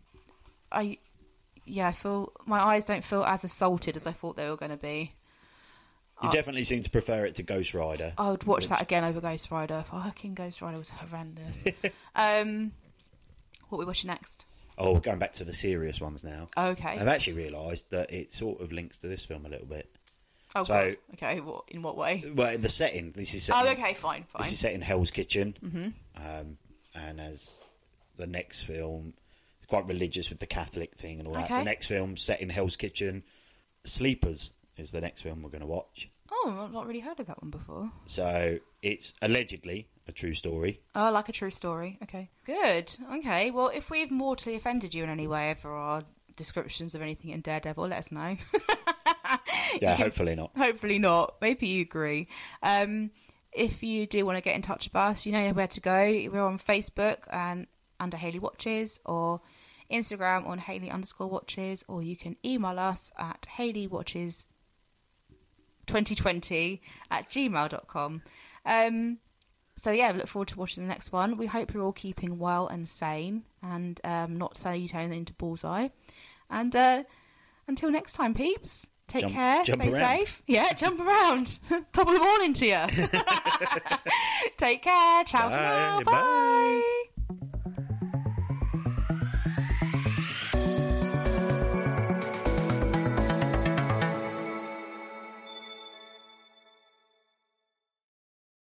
I feel my eyes don't feel as assaulted as I thought they were going to be. You definitely seem to prefer it to Ghost Rider. I would watch that again over Ghost Rider. Fucking Ghost Rider was horrendous. What are we watching next? Oh, we're going back to the serious ones now. Okay. I've actually realised that it sort of links to this film a little bit. Oh, so, God. Okay, in what way? Well, the setting. This is set okay, fine. This is set in Hell's Kitchen. Mm-hmm. And as the next film... quite religious with the Catholic thing and all that. The next film set in Hell's Kitchen. Sleepers is the next film we're going to watch. Oh, I've not really heard of that one before. So it's allegedly a true story. Oh, like a true story. Okay. Good. Okay. Well, if we've mortally offended you in any way over our descriptions of anything in Daredevil, let us know. Yeah, hopefully not. Hopefully not. Maybe you agree. If you do want to get in touch with us, you know where to go. We're on Facebook and under Hayley Watches, or Instagram on Hayley_Watches, or you can email us at HayleyWatches2020@gmail.com. So yeah, look forward to watching the next one. We hope you're all keeping well and sane, and not say you turn into Bullseye. And until next time, peeps, take care, stay safe. Yeah, jump around. Top of the morning to you. Take care. Ciao for now. Bye.